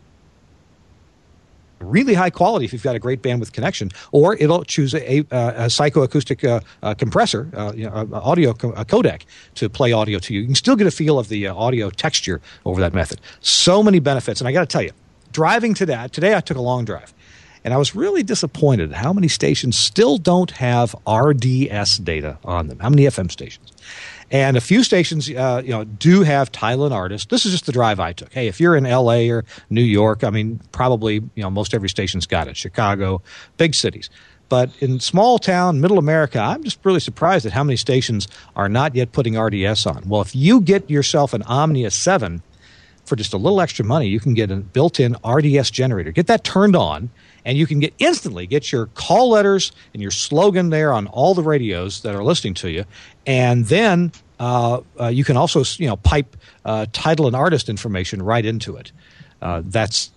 really high quality if you've got a great bandwidth connection, or it'll choose a psychoacoustic compressor, audio codec to play audio to you. You can still get a feel of the audio texture over that method. So many benefits, and I got to tell you, driving today I took a long drive, and I was really disappointed how many stations still don't have RDS data on them. How many FM stations? And a few stations, do have title and artist. This is just the drive I took. Hey, if you're in L.A. or New York, I mean, probably most every station's got it. Chicago, big cities. But in small town, middle America, I'm just really surprised at how many stations are not yet putting RDS on. Well, if you get yourself an Omnia 7 for just a little extra money, you can get a built-in RDS generator. Get that turned on, and you can instantly get your call letters and your slogan there on all the radios that are listening to you. And then you can also pipe title and artist information right into it. That's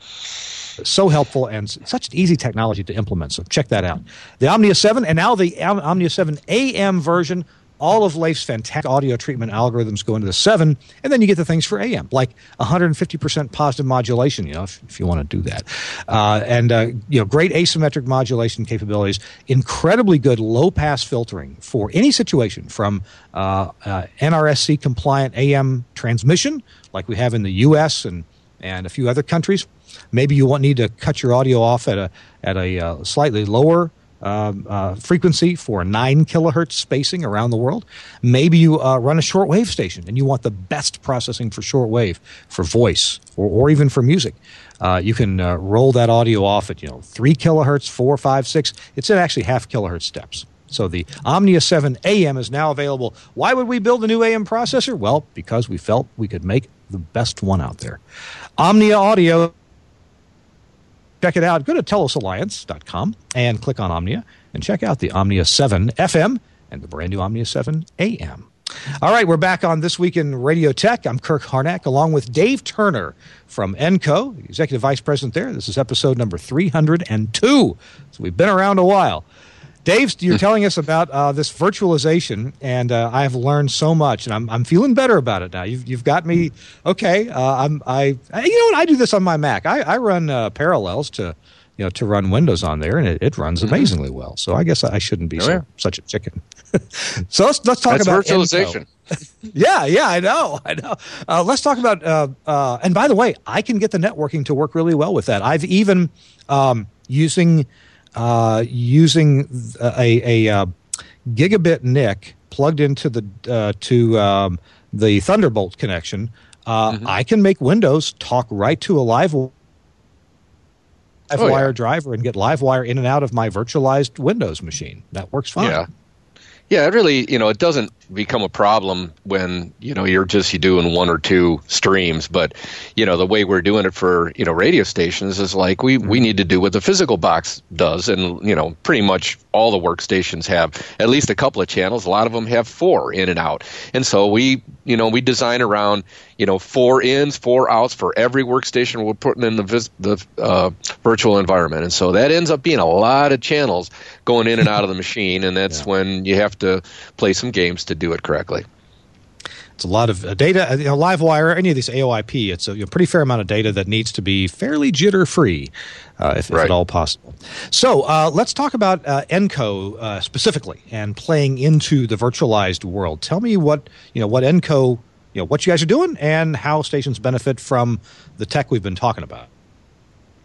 so helpful and such an easy technology to implement. So check that out. The Omnia 7, and now the Omnia 7 AM version. All of Leif's fantastic audio treatment algorithms go into the 7, and then you get the things for AM, like 150% positive modulation, if you want to do that. And great asymmetric modulation capabilities, incredibly good low-pass filtering for any situation, from NRSC-compliant AM transmission, like we have in the U.S. and a few other countries. Maybe you need to cut your audio off at a slightly lower frequency for 9 kilohertz spacing around the world. Maybe you run a shortwave station and you want the best processing for shortwave, for voice, or even for music. You can roll that audio off at 3 kilohertz, 4, 5, 6. It's at actually half kilohertz steps. So the Omnia 7 AM is now available. Why would we build a new AM processor? Well, because we felt we could make the best one out there. Omnia Audio. Check it out. Go to TelosAlliance.com and click on Omnia and check out the Omnia 7 FM and the brand new Omnia 7 AM. All right, we're back on This Week in Radio Tech. I'm Kirk Harnack, along with Dave Turner from Enco, Executive Vice President there. This is episode number 302. So we've been around a while. Dave, you're telling us about this virtualization, and I have learned so much, and I'm feeling better about it now. You've got me okay. I do this on my Mac. I run Parallels to run Windows on there, and it runs amazingly well. So I guess I shouldn't be such a chicken. So let's talk about virtualization. Yeah, I know. Let's talk about. And by the way, I can get the networking to work really well with that. I've even using a gigabit NIC plugged into the Thunderbolt connection. I can make Windows talk right to a LiveWire driver and get LiveWire in and out of my virtualized Windows machine. That works fine. Yeah, it really, it doesn't become a problem when, you're just doing one or two streams. But, the way we're doing it for, radio stations is like we need to do what the physical box does. And, pretty much all the workstations have at least a couple of channels. A lot of them have 4 in and out. And so we design around, 4 ins, 4 outs for every workstation we're putting in the virtual environment. And so that ends up being a lot of channels going in and out of the machine. And that's when you have to play some games to do it correctly. It's a lot of data. LiveWire, any of these AOIP, it's a pretty fair amount of data that needs to be fairly jitter-free, if at all possible. So let's talk about Enco specifically and playing into the virtualized world. Tell me what Enco, what you guys are doing and how stations benefit from the tech we've been talking about.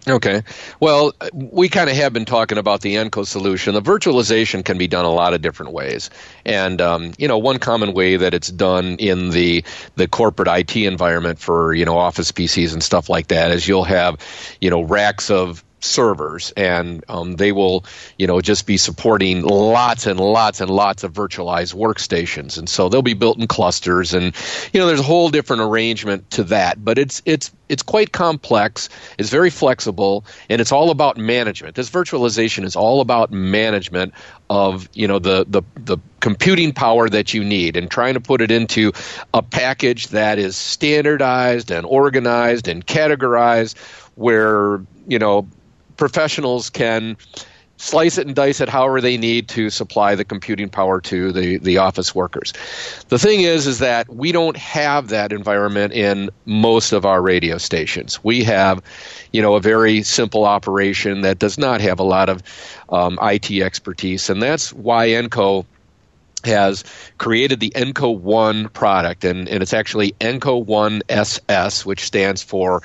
Okay. Well, we kind of have been talking about the Enco solution. The virtualization can be done a lot of different ways. And, one common way that it's done in the corporate IT environment for, Office PCs and stuff like that is you'll have, racks of servers, and they will, just be supporting lots and lots and lots of virtualized workstations, and so they'll be built in clusters, and there's a whole different arrangement to that. But it's quite complex. It's very flexible, and it's all about management. This virtualization is all about management of the computing power that you need, and trying to put it into a package that is standardized and organized and categorized, where professionals can slice it and dice it however they need to supply the computing power to the office workers. The thing is that we don't have that environment in most of our radio stations. We have, a very simple operation that does not have a lot of IT expertise, and that's why Enco has created the Enco One product, and it's actually Enco One SS, which stands for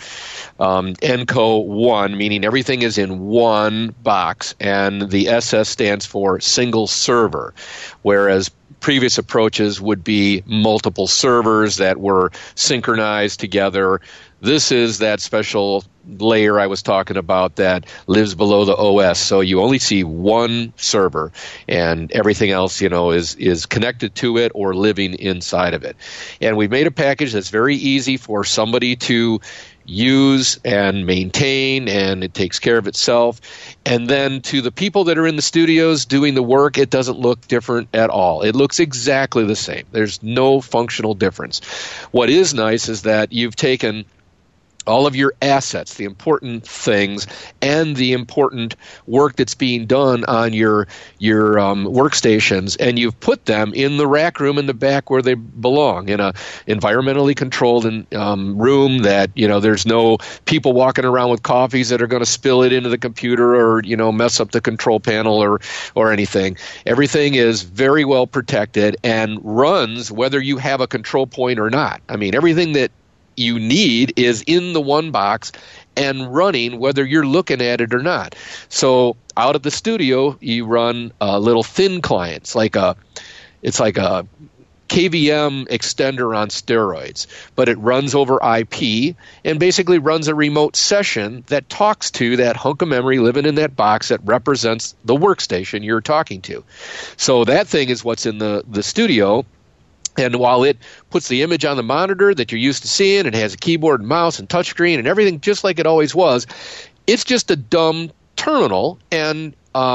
Enco One, meaning everything is in one box, and the SS stands for single server, whereas previous approaches would be multiple servers that were synchronized together. This is that special layer I was talking about that lives below the OS. So you only see one server, and everything else, is connected to it or living inside of it. And we've made a package that's very easy for somebody to use and maintain, and it takes care of itself. And then to the people that are in the studios doing the work, it doesn't look different at all. It looks exactly the same. There's no functional difference. What is nice is that you've taken all of your assets, the important things, and the important work that's being done on your workstations, and you've put them in the rack room in the back where they belong, in a environmentally controlled room that, there's no people walking around with coffees that are going to spill it into the computer or, mess up the control panel or anything. Everything is very well protected and runs whether you have a control point or not. I mean, everything that you need is in the one box and running whether you're looking at it or not. So out of the studio, you run little thin clients, it's like a KVM extender on steroids, but it runs over IP and basically runs a remote session that talks to that hunk of memory living in that box that represents the workstation you're talking to. So that thing is what's in the studio. And while it puts the image on the monitor that you're used to seeing, and has a keyboard and mouse and touchscreen and everything just like it always was, it's just a dumb terminal. And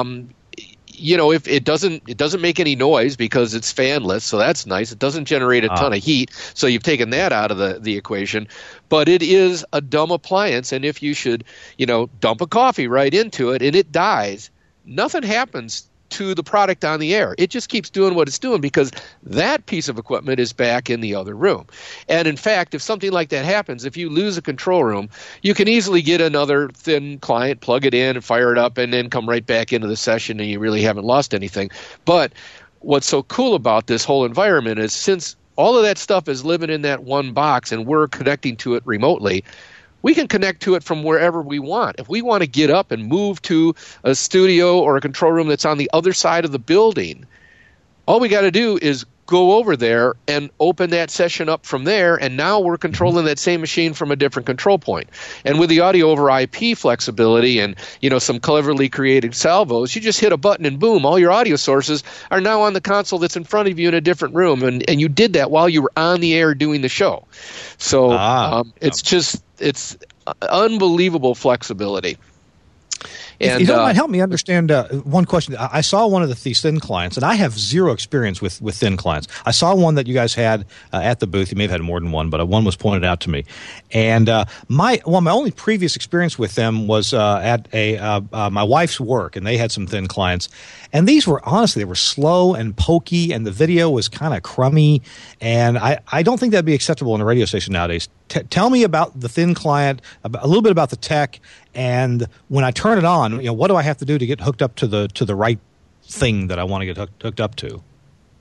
if it doesn't make any noise because it's fanless, so that's nice. It doesn't generate a ton of heat, so you've taken that out of the equation. But it is a dumb appliance, and if you should, dump a coffee right into it and it dies, nothing happens to the product on the air. It just keeps doing what it's doing because that piece of equipment is back in the other room. And in fact, if something like that happens, if you lose a control room, you can easily get another thin client, plug it in and fire it up, and then come right back into the session, and you really haven't lost anything. But what's so cool about this whole environment is, since all of that stuff is living in that one box and we're connecting to it remotely, we can connect to it from wherever we want. If we want to get up and move to a studio or a control room that's on the other side of the building, all we got to do is go over there and open that session up from there, and now we're controlling that same machine from a different control point. And with the audio over IP flexibility and some cleverly created salvos, you just hit a button and boom, all your audio sources are now on the console that's in front of you in a different room, and you did that while you were on the air doing the show. So it's unbelievable flexibility. And, you might help me understand one question. I saw one of these thin clients, and I have zero experience with thin clients. I saw one that you guys had at the booth. You may have had more than one, but one was pointed out to me. And my only previous experience with them was at my wife's work, and they had some thin clients. And these were, honestly, they were slow and pokey, and the video was kind of crummy. And I don't think that'd be acceptable in a radio station nowadays. Tell me about the thin client, a little bit about the tech, and when I turn it on, what do I have to do to get hooked up to the right thing that I want to get hooked up to?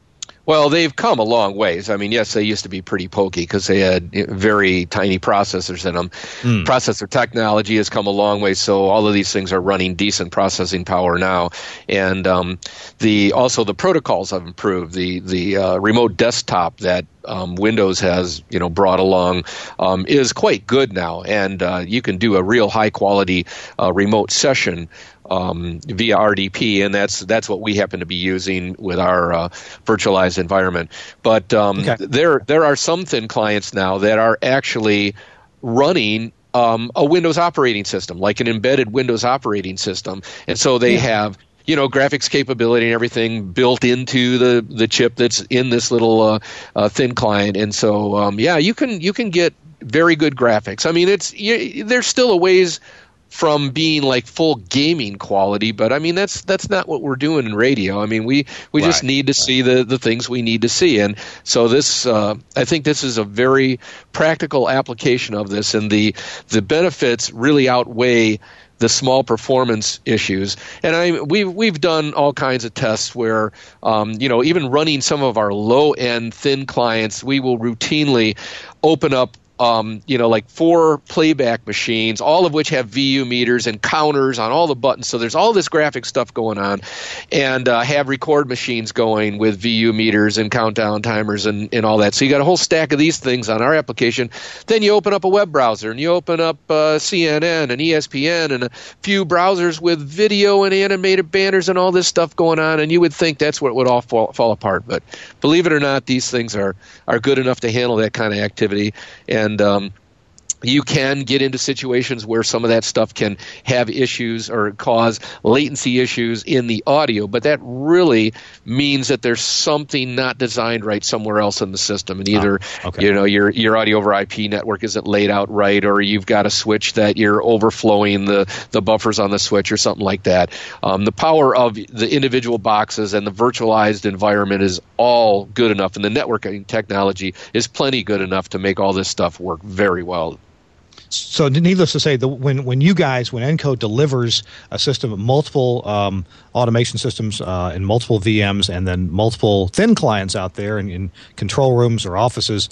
Well, they've come a long ways. I mean, yes, they used to be pretty pokey because they had very tiny processors in them. Processor technology has come a long way, so all of these things are running decent processing power now. And also the protocols have improved. The remote desktop that Windows has brought along is quite good now, and you can do a real high quality remote session via RDP, and that's what we happen to be using with our virtualized environment. But there are some thin clients now that are actually running a Windows operating system, like an embedded Windows operating system, and so they have graphics capability and everything built into the chip that's in this little thin client, and so you can get very good graphics. I mean, there's still a ways from being like full gaming quality, but I mean that's not what we're doing in radio. I mean we just need to see the things we need to see, and so this I think this is a very practical application of this, and the benefits really outweigh the small performance issues. And we've done all kinds of tests where even running some of our low end thin clients, we will routinely open up like 4 playback machines, all of which have VU meters and counters on all the buttons. So there's all this graphic stuff going on, and have record machines going with VU meters and countdown timers and all that. So you got a whole stack of these things on our application. Then you open up a web browser and you open up CNN and ESPN and a few browsers with video and animated banners and all this stuff going on, and you would think that's where it would all fall apart. But believe it or not, these things are good enough to handle that kind of activity. And you can get into situations where some of that stuff can have issues or cause latency issues in the audio, but that really means that there's something not designed right somewhere else in the system, and either your audio over IP network isn't laid out right, or you've got a switch that you're overflowing the buffers on the switch or something like that. The power of the individual boxes and the virtualized environment is all good enough, and the networking technology is plenty good enough to make all this stuff work very well. So needless to say, when Encode delivers a system of multiple automation systems and multiple VMs and then multiple thin clients out there in control rooms or offices,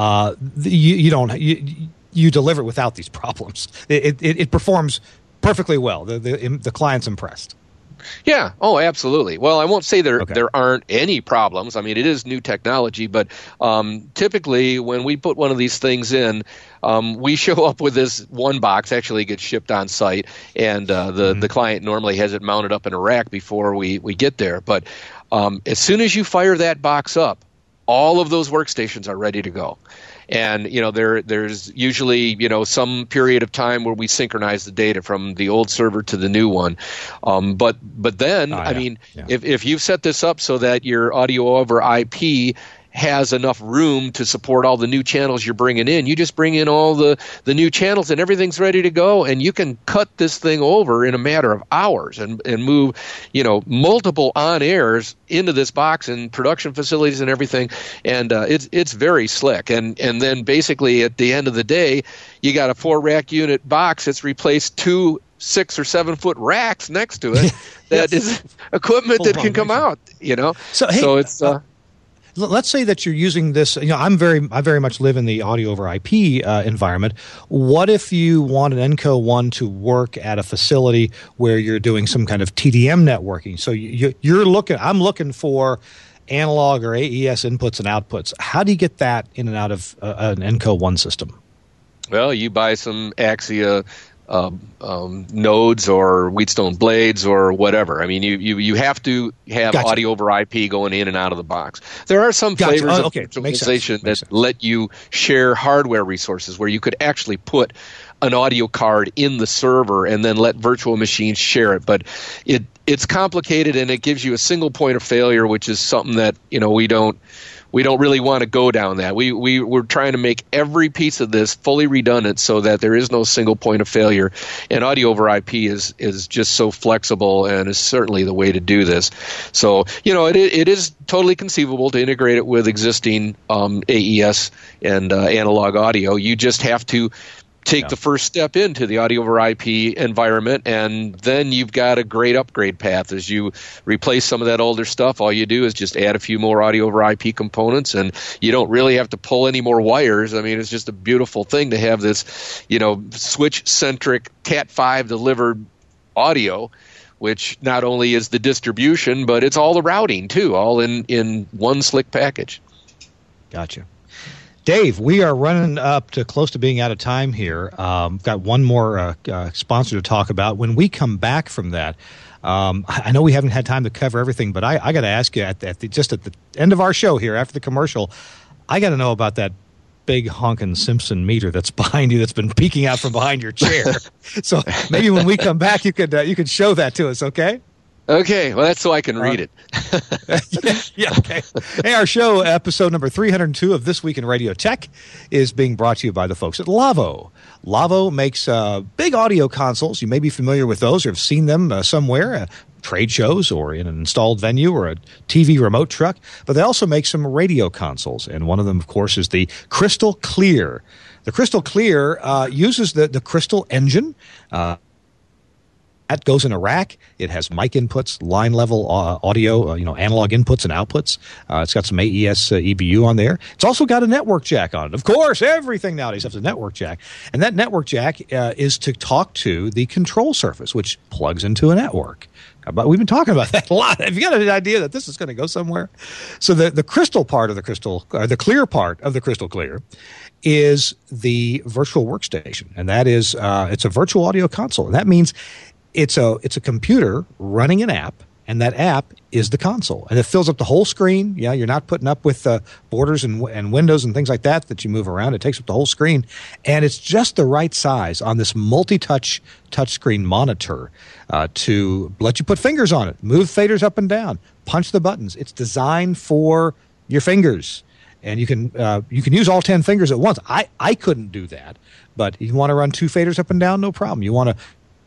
you deliver it without these problems. It performs perfectly well. The client's impressed. Yeah. Oh, absolutely. Well, I won't say there aren't any problems. I mean, it is new technology, but typically when we put one of these things in, we show up with this one box. Actually, it gets shipped on site, and the client normally has it mounted up in a rack before we get there. But as soon as you fire that box up, all of those workstations are ready to go. And there's usually some period of time where we synchronize the data from the old server to the new one. But then if you've set this up so that your audio over IP has enough room to support all the new channels you're bringing in, you just bring in all the new channels and everything's ready to go, and you can cut this thing over in a matter of hours and move multiple on airs into this box and production facilities and everything, and it's very slick. And then basically at the end of the day, you got a 4 rack unit box that's replaced 2 6 or 7 foot racks next to it that is equipment that can come out. So it's let's say that you're using this. I very much live in the audio over IP environment. What if you want an Enco One to work at a facility where you're doing some kind of TDM networking? So I'm looking for analog or AES inputs and outputs. How do you get that in and out of an Enco One system? Well, you buy some Axia nodes or Wheatstone blades or whatever. I mean, you have to have audio over IP going in and out of the box. There are some flavors of virtualization that let you share hardware resources where you could actually put an audio card in the server and then let virtual machines share it. But it's complicated, and it gives you a single point of failure, which is something that we don't really want to go down that. We're trying to make every piece of this fully redundant so that there is no single point of failure. And audio over IP is just so flexible and is certainly the way to do this. So, it is totally conceivable to integrate it with existing AES and analog audio. You just have to take the first step into the audio over IP environment, and then you've got a great upgrade path. As you replace some of that older stuff, all you do is just add a few more audio over IP components, and you don't really have to pull any more wires. I mean, it's just a beautiful thing to have this, switch-centric Cat5 delivered audio, which not only is the distribution, but it's all the routing, too, all in one slick package. Gotcha. Dave, we are running up to close to being out of time here. Got one more sponsor to talk about. When we come back from that, I know we haven't had time to cover everything, but I got to ask you at the end of our show here after the commercial, I got to know about that big honkin' Simpson meter that's behind you, that's been peeking out from behind your chair. So maybe when we come back, you could show that to us, okay? Okay, well, that's so I can read it. Yeah, okay. Hey, our show, episode number 302 of This Week in Radio Tech, is being brought to you by the folks at Lavo. Lavo makes big audio consoles. You may be familiar with those or have seen them somewhere, trade shows or in an installed venue or a TV remote truck. But they also make some radio consoles, and one of them, of course, is the Crystal Clear. The Crystal Clear uses the Crystal engine. That goes in a rack. It has mic inputs, line level audio, analog inputs and outputs. It's got some AES EBU on there. It's also got a network jack on it. Of course, everything nowadays has a network jack. And that network jack is to talk to the control surface, which plugs into a network. But we've been talking about that a lot. Have you got an idea that this is going to go somewhere? So the crystal part of the crystal, or the clear part of the Crystal Clear, is the virtual workstation, and that is it's a virtual audio console. And that means it's a computer running an app, and that app is the console, and it fills up the whole screen. Yeah, you're not putting up with borders and windows and things like that you move around. It takes up the whole screen, and it's just the right size on this multi-touch touchscreen monitor to let you put fingers on it, move faders up and down, punch the buttons. It's designed for your fingers, and you can use all 10 fingers at once. I couldn't do that, but you want to run 2 faders up and down, no problem. You want to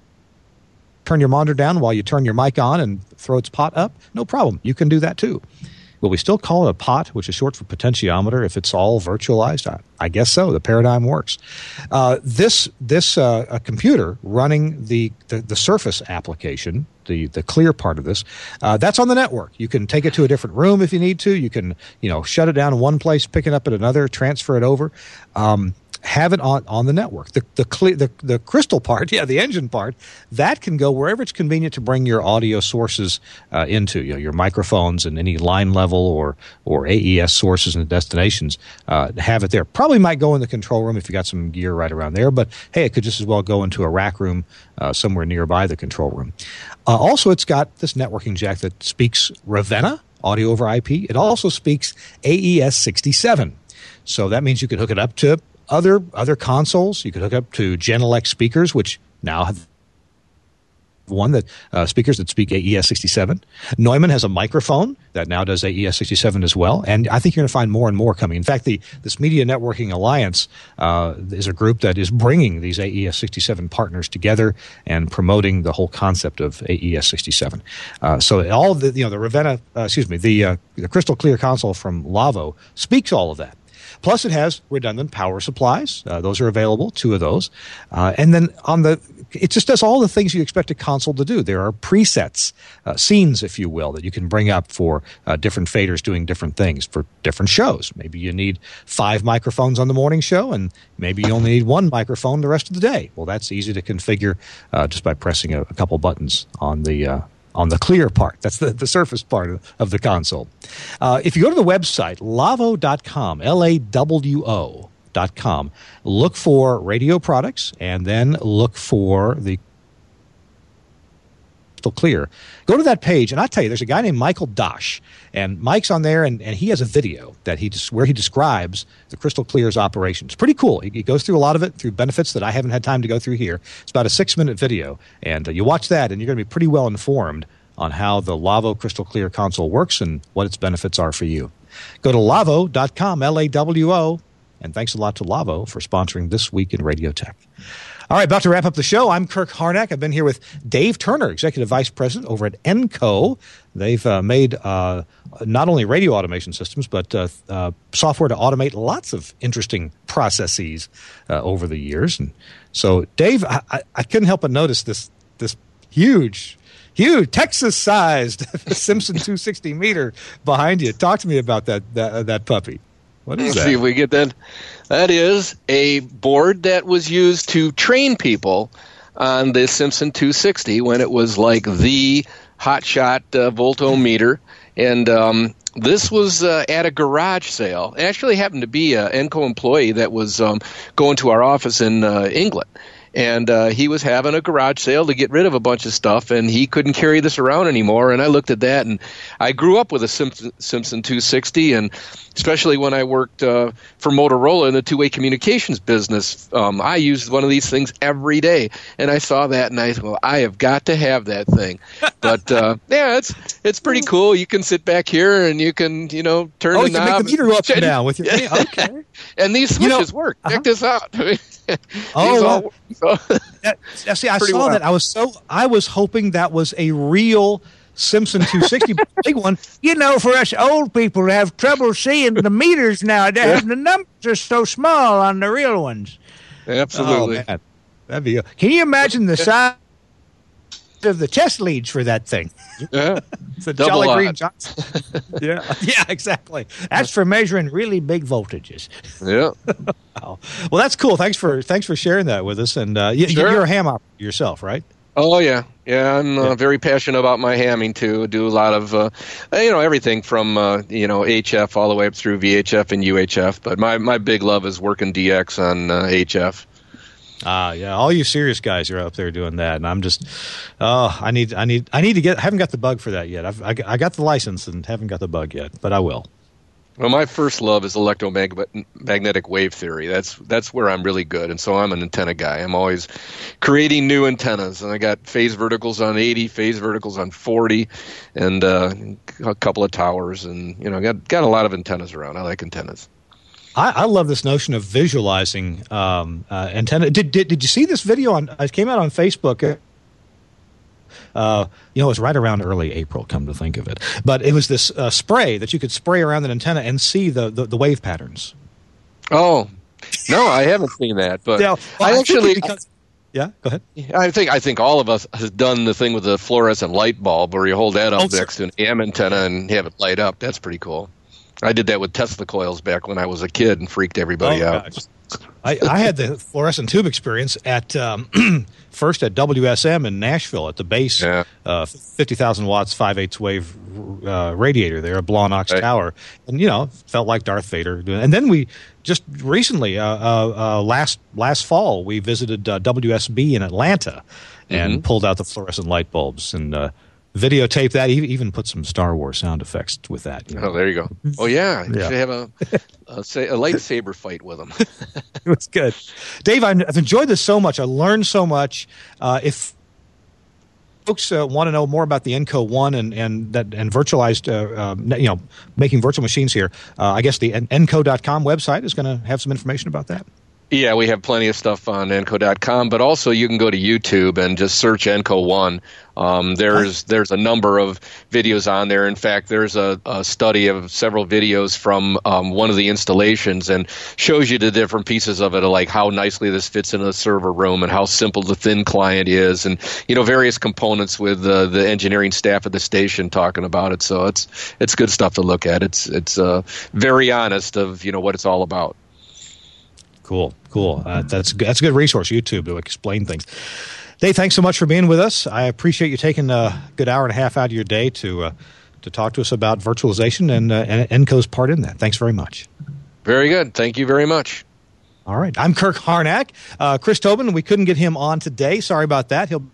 turn your monitor down while you turn your mic on and throw its pot up, no problem. You can do that too. Will we still call it a pot, which is short for potentiometer, if it's all virtualized? I guess so. The paradigm works. This computer running the Surface application, the clear part of this, that's on the network. You can take it to a different room if you need to. You can shut it down in one place, pick it up at another, transfer it over. Have it on the network. The crystal part, the engine part, that can go wherever it's convenient to bring your audio sources into, your microphones and any line level or AES sources and destinations. Have it there. Probably might go in the control room if you got some gear right around there, but hey, it could just as well go into a rack room somewhere nearby the control room. Also, it's got this networking jack that speaks Ravenna, audio over IP. It also speaks AES 67. So that means you could hook it up to other consoles. You could hook up to Genelec speakers, which now have one that speakers that speak AES 67. Neumann has a microphone that now does AES 67 as well, and I think you're going to find more and more coming. In fact, this Media Networking Alliance is a group that is bringing these AES 67 partners together and promoting the whole concept of AES 67. So all the Ravenna, the Crystal Clear console from Lavo speaks all of that. Plus, it has redundant power supplies. Those are available, 2 of those. And then it just does all the things you expect a console to do. There are presets, scenes, if you will, that you can bring up for different faders doing different things for different shows. Maybe you need 5 microphones on the morning show, and maybe you only need 1 microphone the rest of the day. Well, that's easy to configure just by pressing a couple buttons on the clear part. That's the surface part of the console. If you go to the website, lavo.com, LAWO.com, look for radio products and then look for the Crystal Clear. Go to that page, and I'll tell you, there's a guy named Michael Dosh, and Mike's on there, and he has a video where he describes the Crystal Clear's operations. Pretty cool. He goes through a lot of it through benefits that I haven't had time to go through here. It's about a 6-minute video, and you watch that, and you're going to be pretty well informed on how the Lavo Crystal Clear console works and what its benefits are for you. Go to lavo.com, LAWO.com. And thanks a lot to Lavo for sponsoring This Week in Radio Tech. All right, about to wrap up the show. I'm Kirk Harnack. I've been here with Dave Turner, Executive Vice President over at Enco. They've made not only radio automation systems, but software to automate lots of interesting processes over the years. And so, Dave, I couldn't help but notice this huge Texas-sized Simpson 260 meter behind you. Talk to me about that puppy. What is that? See if we get that. That is a board that was used to train people on the Simpson 260 when it was like the hotshot voltometer. And this was at a garage sale. It actually happened to be an Enco employee that was going to our office in England. And he was having a garage sale to get rid of a bunch of stuff, and he couldn't carry this around anymore. And I looked at that, and I grew up with a Simpson 260, and especially when I worked for Motorola in the two-way communications business, I used one of these things every day. And I saw that, and I said, well, I have got to have that thing. But, yeah, it's pretty cool. You can sit back here, and you can, turn the knob. You can make the meter go up and down with your okay. And these switches work. Check this out. See, I saw that. I was hoping that was a real Simpson 260 big one. For us old people who have trouble seeing the meters now, the numbers are so small on the real ones. Absolutely. Oh, man. That'd be. Can you imagine the size of the test leads for that thing? Yeah, it's a Jolly Green Johnson. yeah, exactly. That's for measuring really big voltages. Yeah. Wow. Well, that's cool. Thanks for sharing that with us. And you're a ham operator yourself, right? Oh yeah. I'm very passionate about my hamming too. Do a lot of everything from HF all the way up through VHF and UHF. But my big love is working DX on HF. Yeah, all you serious guys are up there doing that, and I'm just, I need to get. I haven't got the bug for that yet. I got the license and haven't got the bug yet, but I will. Well, my first love is electromagnetic wave theory. That's where I'm really good, and so I'm an antenna guy. I'm always creating new antennas, and I got phase verticals on 80, phase verticals on 40, and a couple of towers, and got a lot of antennas around. I like antennas. I love this notion of visualizing antenna. Did you see this video? It came out on Facebook. It was right around early April, come to think of it. But it was this spray that you could spray around an antenna and see the wave patterns. Oh, no, I haven't seen that. But go ahead. I think all of us has done the thing with the fluorescent light bulb where you hold that up next to an AM antenna and have it light up. That's pretty cool. I did that with Tesla coils back when I was a kid and freaked everybody out. I had the fluorescent tube experience at first at WSM in Nashville at the base, 50,000 watts 5/8 wave radiator there, a Blawnox tower, and felt like Darth Vader. And then we just recently, last fall, we visited WSB in Atlanta and pulled out the fluorescent light bulbs and videotape that, even put some Star Wars sound effects with that. Oh, there you go. Oh, yeah. You should have a lightsaber fight with them. It was good. Dave, I've enjoyed this so much. I learned so much. If folks want to know more about the Enco One and virtualized, making virtual machines here, I guess the Enco.com website is going to have some information about that. Yeah, we have plenty of stuff on Enco.com, but also you can go to YouTube and just search Enco One. There's a number of videos on there. In fact, there's a study of several videos from one of the installations and shows you the different pieces of it, like how nicely this fits in a server room and how simple the thin client is, and various components with the engineering staff at the station talking about it. So it's good stuff to look at. It's very honest of what it's all about. Cool. That's a good resource, YouTube, to explain things. Dave, thanks so much for being with us. I appreciate you taking a good hour and a half out of your day to talk to us about virtualization and Enco's part in that. Thanks very much. Very good. Thank you very much. All right. I'm Kirk Harnack. Chris Tobin, we couldn't get him on today. Sorry about that. He'll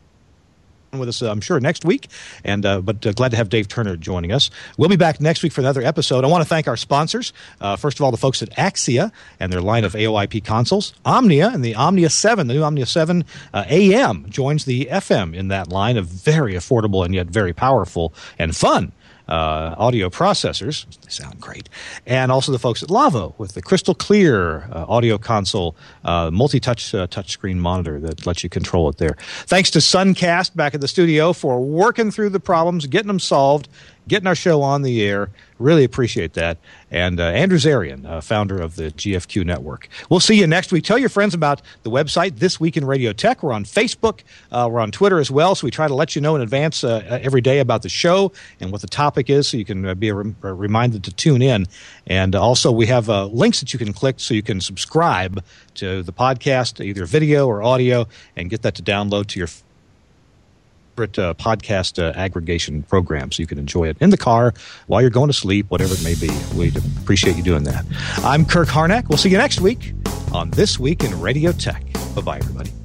with us, I'm sure, next week. But glad to have Dave Turner joining us. We'll be back next week for another episode. I want to thank our sponsors. First of all, the folks at Axia and their line of AOIP consoles. Omnia and the Omnia 7, the new Omnia 7 AM joins the FM in that line of very affordable and yet very powerful and fun audio processors. They sound great. And also the folks at Lavo with the crystal clear audio console, multi-touch touchscreen monitor that lets you control it there. Thanks to Suncast back at the studio for working through the problems, getting them solved, getting our show on the air. Really appreciate that. And Andrew Zarian, founder of the GFQ Network. We'll see you next week. Tell your friends about the website, This Week in Radio Tech. We're on Facebook. We're on Twitter as well, so we try to let you know in advance every day about the show and what the topic is, so you can be reminded to tune in. And also we have links that you can click so you can subscribe to the podcast, either video or audio, and get that to download to your podcast aggregation program so you can enjoy it in the car while you're going to sleep, whatever it may be. We'd appreciate you doing that. I'm Kirk Harnack. We'll see you next week on This Week in Radio Tech. Bye-bye, everybody.